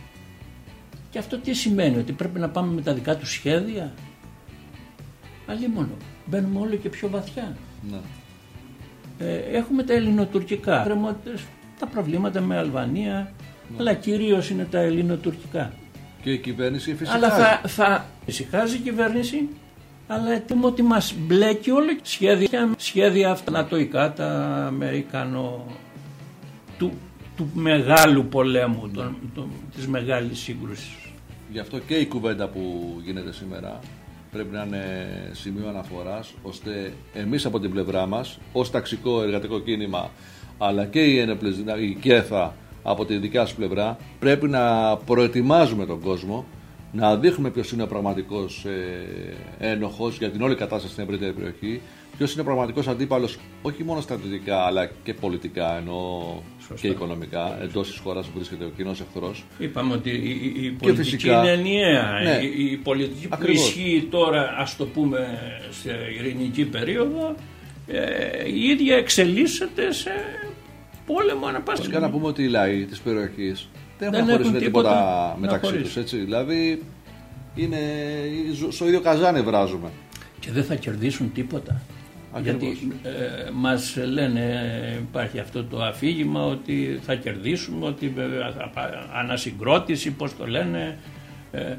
Και αυτό τι σημαίνει? Ότι πρέπει να πάμε με τα δικά τους σχέδια? Αλλήμονο. Μπαίνουμε όλο και πιο βαθιά. Ναι. Ε, έχουμε τα ελληνοτουρκικά. Τα προβλήματα με Αλβανία, ναι. αλλά κυρίως είναι τα ελληνοτουρκικά. Και η κυβέρνηση φυσικά. Αλλά θα, θα φυσικάζει η κυβέρνηση. Αλλά ετοιμώ ότι μας μπλέκει όλο σχέδια, σχέδια αυτανατοϊκά, τα Αμερικανο του, του μεγάλου πολέμου, ναι. τον, τον, της μεγάλης σύγκρουσης. Γι' αυτό και η κουβέντα που γίνεται σήμερα πρέπει να είναι σημείο αναφοράς, ώστε εμείς από την πλευρά μας, ως ταξικό εργατικό κίνημα, αλλά και η, ένοπλες, η ΚΕΘΑ από τη δικιά σου πλευρά, πρέπει να προετοιμάζουμε τον κόσμο, να δείχνουμε ποιος είναι ο πραγματικός ε, ένοχος για την όλη κατάσταση στην ευρύτερη περιοχή, ποιος είναι ο πραγματικός αντίπαλος όχι μόνο στρατιωτικά αλλά και πολιτικά, ενώ και οικονομικά, εντός της χώρας που βρίσκεται ο κοινός εχθρός. Είπαμε ότι η, η πολιτική φυσικά, είναι ενιαία. Ναι, η, η πολιτική ακριβώς. Που ισχύει τώρα, ας το πούμε, σε ειρηνική περίοδο, ε, η ίδια εξελίσσεται σε πόλεμο αναπάσχη. Βασικά να πούμε ότι οι λαοί της περιοχής δεν, δεν έχουν χωρίσει τίποτα, τίποτα μεταξύ τους, έτσι. Δηλαδή είναι, στο ίδιο καζάνι βράζουμε. Και δεν θα κερδίσουν τίποτα. Ακριβώς. Γιατί ε, μας λένε, υπάρχει αυτό το αφήγημα ότι θα κερδίσουμε, ότι ε, ανασυγκρότηση, πώς το λένε. Ε,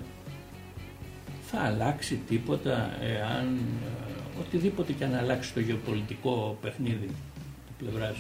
θα αλλάξει τίποτα εάν ε, οτιδήποτε και αν αλλάξει το γεωπολιτικό παιχνίδι του πλευράς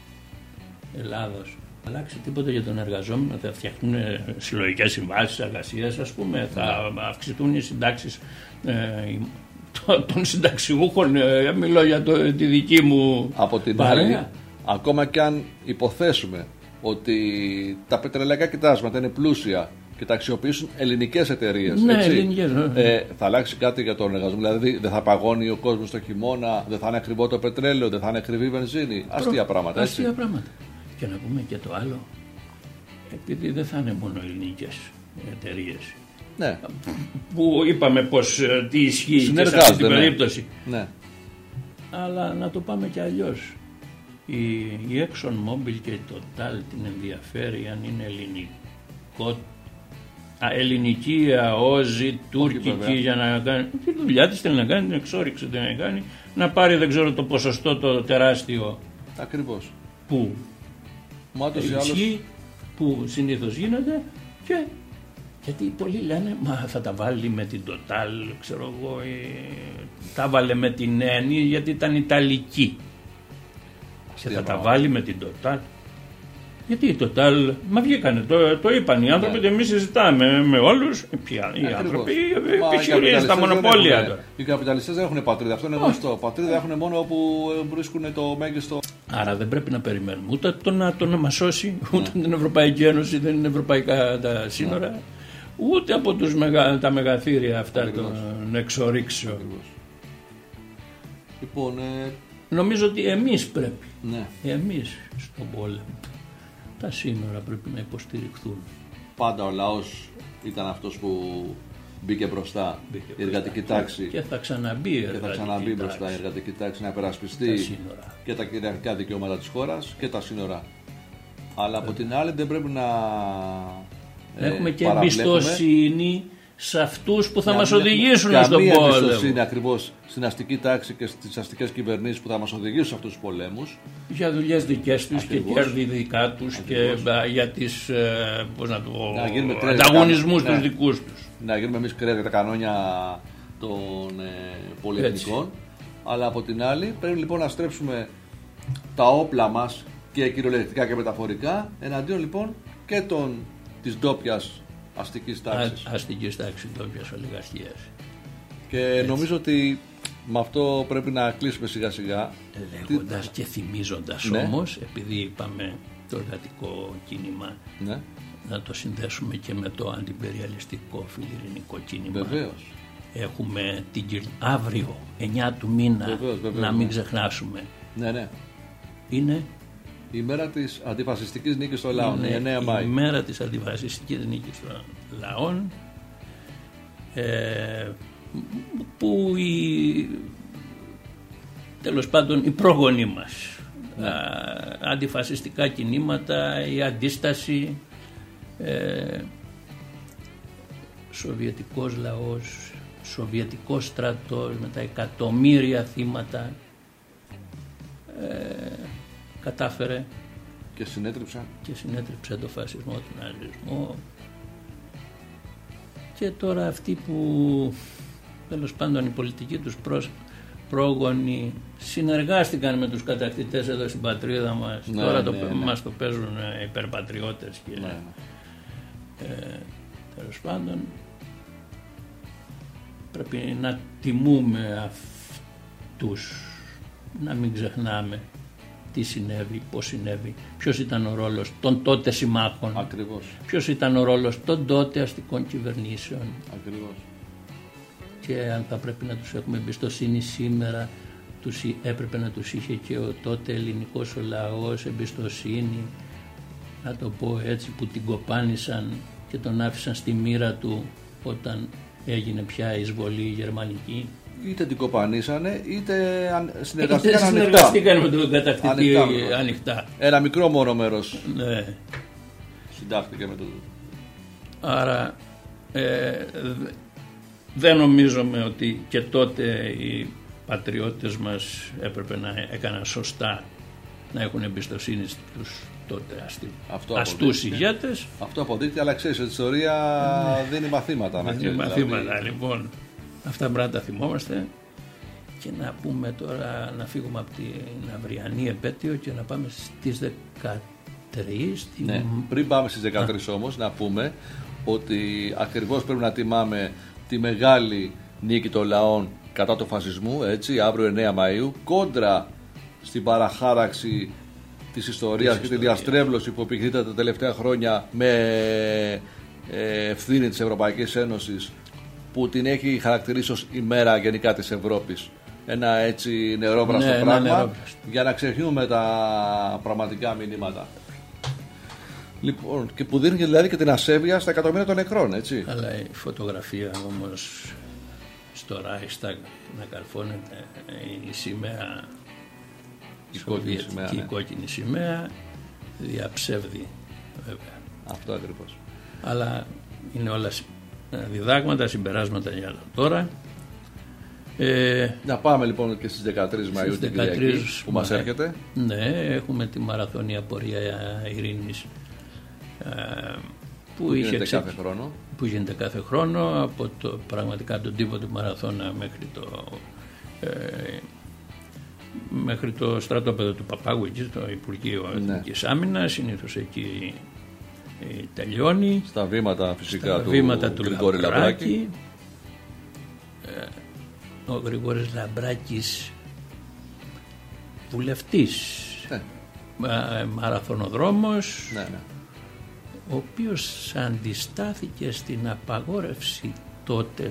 Ελλάδος. Αλλάξει τίποτα για τον εργαζόμενο, θα φτιαχτούν συλλογικές συμβάσεις εργασίας, ας πούμε, θα αυξηθούν οι συντάξεις ε, των συνταξιούχων, ε, μιλώ για το, τη δική μου από την παρέα. Άλλη, ακόμα και αν υποθέσουμε ότι τα πετρελαϊκά κοιτάσματα είναι πλούσια και τα αξιοποιήσουν ελληνικές εταιρείες, ναι, έτσι, ελληνικές, ναι. ε, θα αλλάξει κάτι για τον εργαζόμενο? Δηλαδή δεν θα παγώνει ο κόσμος το χειμώνα, δεν θα είναι ακριβό το πετρέλαιο, δεν θα είναι ακριβή η βενζίνη? Προ... Αστεία πράγματα, έτσι. Αστεία πράγματα. Και να πούμε και το άλλο, επειδή δεν θα είναι μόνο ελληνικές εταιρείες, ναι. που είπαμε πως τι ισχύει και σε αυτή την περίπτωση, ναι. Ναι. αλλά να το πάμε και αλλιώς. Η, η Exxon Mobil και η Total την ενδιαφέρει αν είναι ελληνικό, α, ελληνική, αόζη, τουρκική, για να κάνει τη δουλειά της, θέλει να κάνει, την εξόριξη θέλει να κάνει, να πάρει δεν ξέρω το ποσοστό το τεράστιο. Ακριβώς. Που ισχύει, άλλος... που συνήθως γίνεται, και γιατί πολλοί λένε μα θα τα βάλει με την Total, ξέρω εγώ, ε, τα βάλε με την Eni γιατί ήταν Ιταλική και θα τα βάλει με την Total. Γιατί η Total, μα βγήκανε, το, το είπαν οι άνθρωποι, και εμείς συζητάμε με όλους, πια, οι άνθρωποι επιχειρούν στα μονοπόλια τώρα. Οι καπιταλιστές δεν έχουν πατρίδα, αυτό είναι γνωστό. Πατρίδα έχουν μόνο όπου βρίσκουν το μέγιστο. Άρα δεν πρέπει να περιμένουμε ούτε το ΝΑΤΟ να μας σώσει, ούτε την Ευρωπαϊκή Ένωση, δεν είναι ευρωπαϊκά τα σύνορα, ούτε από τους μεγα, τα μεγαθύρια αυτά των εξορίξεων. Λοιπόν, ε... νομίζω ότι εμείς πρέπει, ναι. εμείς στον πόλεμο, τα σύνορα πρέπει να υποστηριχθούν. Πάντα ο λαός ήταν αυτός που μπήκε μπροστά, μπήκε η εργατική μπροστά. τάξη. Και θα ξαναμπεί η εργατική, και θα ξαναμπεί μπροστά η εργατική τάξη να υπερασπιστεί τα και τα κυριαρχικά δικαιώματα της χώρας και τα σύνορα. Αλλά από την άλλη δεν πρέπει να έχουμε ε, και εμπιστοσύνη σε αυτούς που θα Να μας μην οδηγήσουν έχουμε στον καμία πόλεμο. εμπιστοσύνη ακριβώς στην αστική τάξη και στις αστικές κυβερνήσεις που θα μας οδηγήσουν σε αυτούς τους πολέμους. Για δουλειές δικές τους Ακριβώς. και κέρδη δικά τους και ε, για τις ε, πώς να το πω, Να γίνουμε κρέας, ανταγωνισμούς ναι. τους δικούς τους. Να γίνουμε εμείς κρέα για τα κανόνια των ε, πολυεθνικών. Αλλά από την άλλη πρέπει λοιπόν να στρέψουμε τα όπλα μας και κυριολεκτικά και μεταφορικά εναντίον λοιπόν και των, της ντόπιας αστικής τάξης. Α, αστικής τάξης, ντόπιας ολιγαρχίας. Και έτσι. Νομίζω ότι με αυτό πρέπει να κλείσουμε σιγά σιγά. Λέγοντας και θυμίζοντας ναι. όμως, επειδή είπαμε το εργατικό κίνημα, ναι. να το συνδέσουμε και με το αντιπεριαλιστικό φιλιρινικό κίνημα. Βεβαίως. Έχουμε την Κυρ... αύριο, εννιά του μήνα, βεβαίως, βεβαίως, να μην ναι. ξεχνάσουμε. Ναι, ναι. Είναι η μέρα της αντιφασιστικής νίκης των λαών, η εννέα Μάη. Η μέρα της αντιφασιστικής νίκης των λαών, ε, που η, τέλος πάντων οι πρόγονοί μας, ναι. α, αντιφασιστικά κινήματα, η αντίσταση, ε, σοβιετικός λαός, σοβιετικός στρατός με τα εκατομμύρια θύματα, ε, κατάφερε και συνέτριψε. και συνέτριψε το φασισμό, τον ναζισμό. Και τώρα αυτοί που τέλος πάντων οι πολιτικοί τους προς, πρόγονοι συνεργάστηκαν με τους κατακτητές εδώ στην πατρίδα μας, ναι, τώρα ναι, το, ναι. μας το παίζουν υπερπατριώτες και ναι. ε, τέλος πάντων πρέπει να τιμούμε αυτούς, να μην ξεχνάμε τι συνέβη, πώς συνέβη, ποιος ήταν ο ρόλος των τότε συμμάχων, Ακριβώς. ποιος ήταν ο ρόλος των τότε αστικών κυβερνήσεων. Ακριβώς. Και αν θα πρέπει να τους έχουμε εμπιστοσύνη σήμερα, τους έπρεπε να τους είχε και ο τότε ελληνικός ο λαός εμπιστοσύνη, να το πω έτσι, που την κοπάνισαν και τον άφησαν στη μοίρα του όταν έγινε πια εισβολή γερμανική. Είτε την κοπανίσανε, είτε συνεργαστήκαν, είτε συνεργαστήκαν με τον κατακτητή ανοιχτά. ανοιχτά. Ένα μικρό μόνο μέρος ναι. συντάχθηκε με το... Άρα ε, δεν νομίζουμε ότι και τότε οι πατριώτες μας έπρεπε να έκαναν σωστά, να έχουν εμπιστοσύνη στους τότε αστεί, αστούς ηγέτες. Αυτό αποδείχτηκε, αλλά ξέρεις, η ιστορία ναι. δίνει μαθήματα. Δίνει δηλαδή. μαθήματα, λοιπόν. Αυτά πρέπει να τα θυμόμαστε. Και να πούμε τώρα, να φύγουμε από την αυριανή επέτειο και να πάμε στις δεκατρείς. Ναι. Πριν πάμε στις δεκατρείς όμως, να πούμε ότι ακριβώς πρέπει να τιμάμε τη μεγάλη νίκη των λαών κατά του φασισμού, έτσι, αύριο εννέα Μαΐου, κόντρα στην παραχάραξη της ιστορίας και τη διαστρέβλωση που επικρίνεται τα τελευταία χρόνια με ευθύνη της Ευρωπαϊκής Ένωσης, που την έχει χαρακτηρίσει ως ημέρα γενικά της Ευρώπης. Ένα έτσι νερόβραστο ναι, πράγμα, ναι, για να ξεχνούμε τα πραγματικά μηνύματα. Λοιπόν, και που δίνει δηλαδή και την ασέβεια στα εκατομμύρια των νεκρών, έτσι. Αλλά η φωτογραφία όμως στο Reichstag να καρφώνεται η σημαία, η κόκκινη σημαία, ναι. η κόκκινη σημαία διαψεύδει βέβαια. Αυτό ακριβώς. Αλλά είναι όλα διδάγματα, συμπεράσματα για τώρα. Ε, να πάμε λοιπόν και στις δεκατρείς Μαΐου την Κυριακή που μας έρχεται. Ναι, έχουμε τη μαραθώνια πορεία ειρήνης ε, που, που, είχε γίνεται ξε... κάθε χρόνο. που γίνεται κάθε χρόνο από το, πραγματικά από τον τύπο του μαραθώνα μέχρι το ε, μέχρι το στρατόπεδο του Παπάγου εκεί στο Υπουργείο Εθνικής ναι. Άμυνας, συνήθως εκεί ε, τελειώνει στα βήματα φυσικά στα του, βήματα του Γρηγόρη Λαμπράκη. Ε, ο Γρηγόρης Λαμπράκης βουλευτής ναι. μαραθωνοδρόμος ναι, ναι. ο οποίος αντιστάθηκε στην απαγόρευση τότε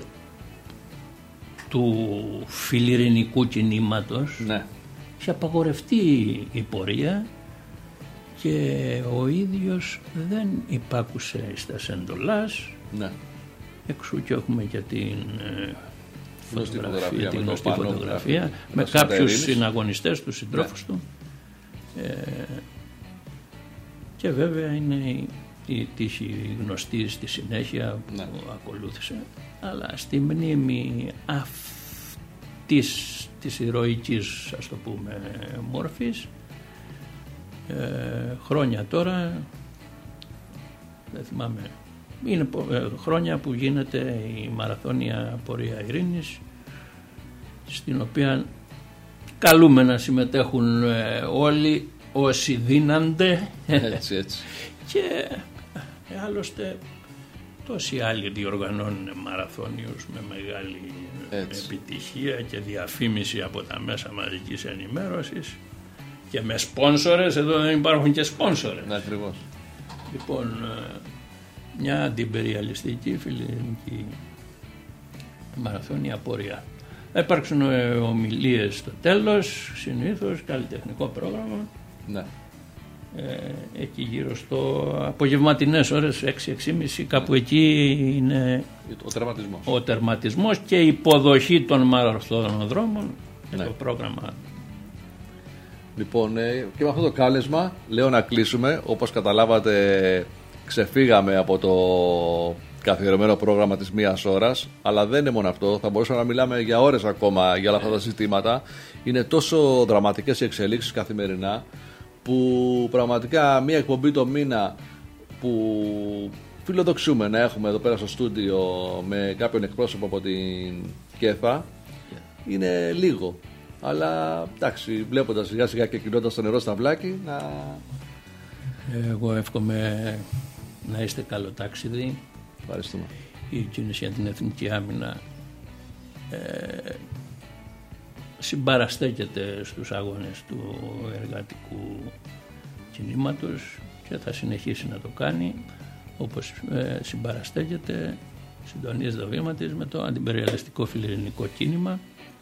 του φιλιρινικού κινήματος ναι. είχε απαγορευτεί η πορεία και ο ίδιος δεν υπάκουσε στα εντολάς ναι. εξού και έχουμε και την γνωστή φωτογραφία, την γνωστή φωτογραφία, φωτογραφία με, με κάποιους συναγωνιστές του, συντρόφους ναι. του ε, και βέβαια είναι η η τύχη γνωστή στη συνέχεια που ναι. ακολούθησε, αλλά στη μνήμη αυτής της ηρωικής, ας το πούμε, μόρφης, ε, χρόνια τώρα, δεν θυμάμαι, είναι χρόνια που γίνεται η μαραθώνια πορεία ειρήνης, στην οποία καλούμε να συμμετέχουν ε, όλοι όσοι δίνανται, έτσι, έτσι. και ε, άλλωστε τόσοι άλλοι διοργανώνουν μαραθώνιους με μεγάλη έτσι. επιτυχία και διαφήμιση από τα μέσα μαζικής ενημέρωσης και με σπόνσορες. Εδώ δεν υπάρχουν και σπόνσορες. Ναι, ακριβώς. Λοιπόν, μια αντιπεριαλιστική φιλελληνική μαραθώνια πορεία. Θα υπάρξουν ομιλίες στο τέλος, συνήθως καλλιτεχνικό πρόγραμμα. Ναι. Ε, εκεί γύρω στο απογευματινές ώρες, έξι έξι και μισή, κάπου εκεί είναι ο τερματισμός, ο τερματισμός και η υποδοχή των μαραθωνοδρόμων και ναι. το πρόγραμμα. Λοιπόν, και με αυτό το κάλεσμα λέω να κλείσουμε. Όπως καταλάβατε, ξεφύγαμε από το καθιερωμένο πρόγραμμα της μίας ώρας, αλλά δεν είναι μόνο αυτό. Θα μπορούσαμε να μιλάμε για ώρες ακόμα για όλα αυτά τα συζητήματα. Είναι τόσο δραματικές οι εξελίξεις καθημερινά, που πραγματικά μία εκπομπή το μήνα που φιλοδοξούμε να έχουμε εδώ πέρα στο στούντιο με κάποιον εκπρόσωπο από την ΚΕΘΑ είναι λίγο. Αλλά εντάξει, βλέποντας σιγά σιγά και κινώντας το νερό στα βλάκι, να... Εγώ εύχομαι να είστε καλό ταξίδι. Ευχαριστούμε. Η κίνηση για την Εθνική Άμυνα ε, συμπαραστέκεται στους αγώνες του εργατικού κινήματος και θα συνεχίσει να το κάνει, όπως ε, συμπαραστέκεται, συντονίζει το βήμα της με το αντιπεριαλιστικό φιλελληνικό κίνημα.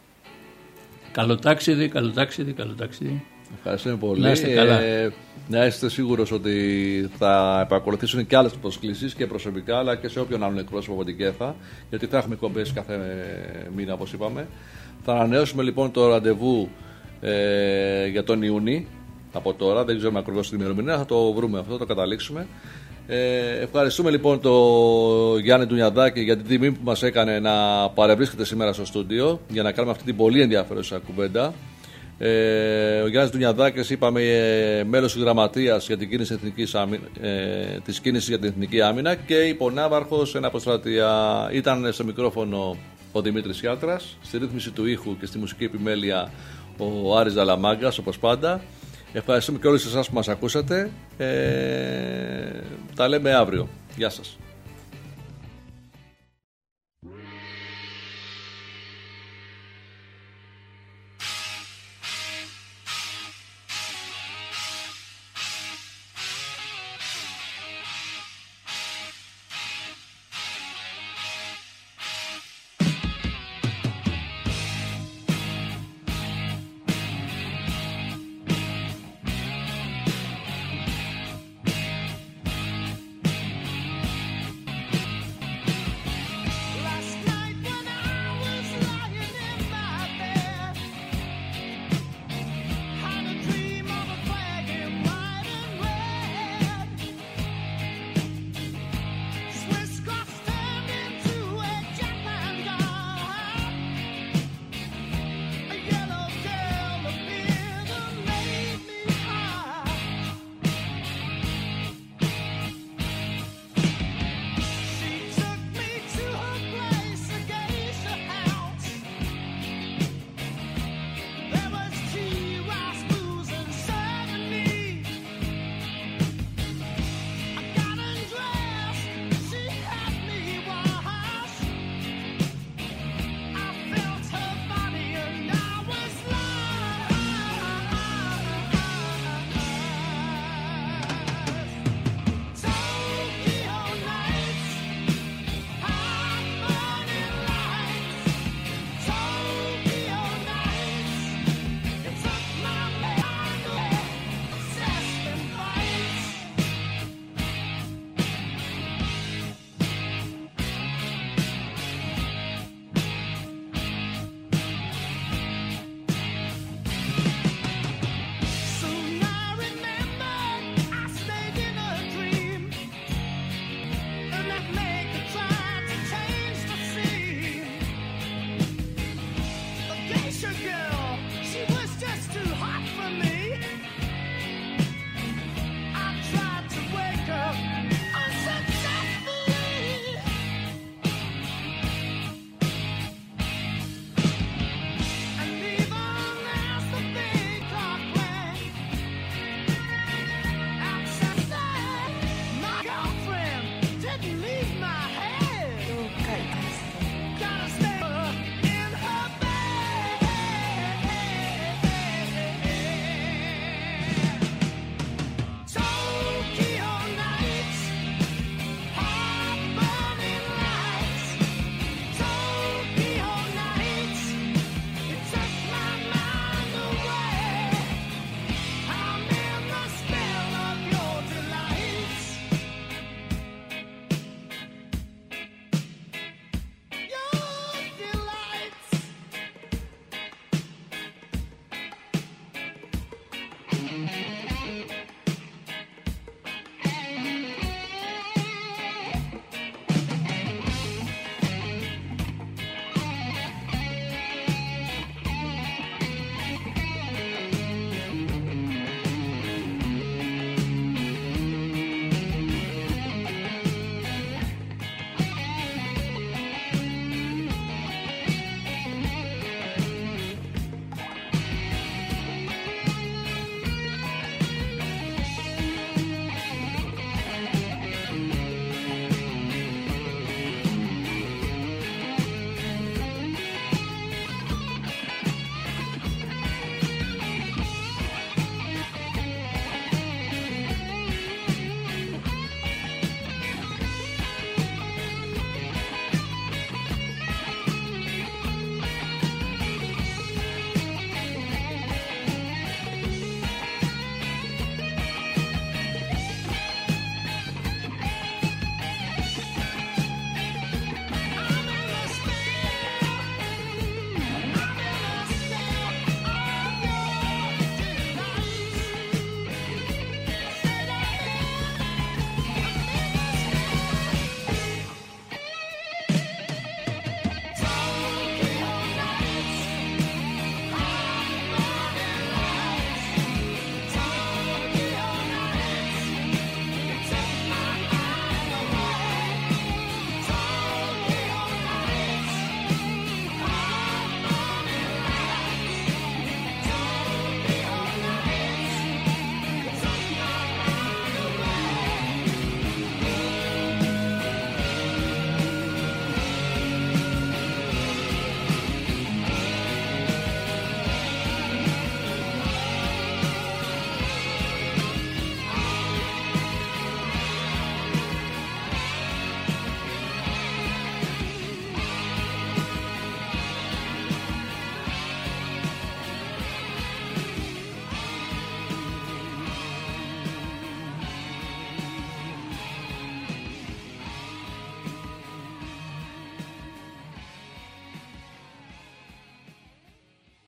Καλό ταξίδι, καλό ταξίδι, καλό ταξίδι. Ευχαριστούμε πολύ. Να είστε καλά. Ε, να είστε σίγουρος ότι θα επακολουθήσουν και άλλες προσκλήσεις και προσωπικά, αλλά και σε όποιον άλλον εκπρόσωπο από την ΚΕΘΑ, γιατί θα έχουμε εκπομπές κάθε μήνα, όπως είπαμε. Θα ανανεώσουμε λοιπόν το ραντεβού ε, για τον Ιούνιο από τώρα, δεν ξέρουμε ακριβώς την ημερομηνία, θα το βρούμε αυτό, το καταλήξουμε. Ε, ευχαριστούμε λοιπόν τον Γιάννη Ντουνιαδάκη για την τιμή που μας έκανε να παρευρίσκεται σήμερα στο στούντιο για να κάνουμε αυτή την πολύ ενδιαφέρουσα κουβέντα. Ε, ο Γιάννης Ντουνιαδάκης, είπαμε, ε, μέλος της γραμματείας για την κίνηση εθνικής άμυνα, ε, της κίνησης για την Εθνική Άμυνα και υπονάβαρχος εν αποστρατεία. Ήταν στο μικρόφωνο ο Δημήτρης Ιάτρας, στη ρύθμιση του ήχου και στη μουσική επιμέλεια ο Άρης Δαλαμάγκας, όπως πάντα. Ευχαριστούμε και όλους εσάς που μας ακούσατε. Ε, τα λέμε αύριο. Γεια σας. go.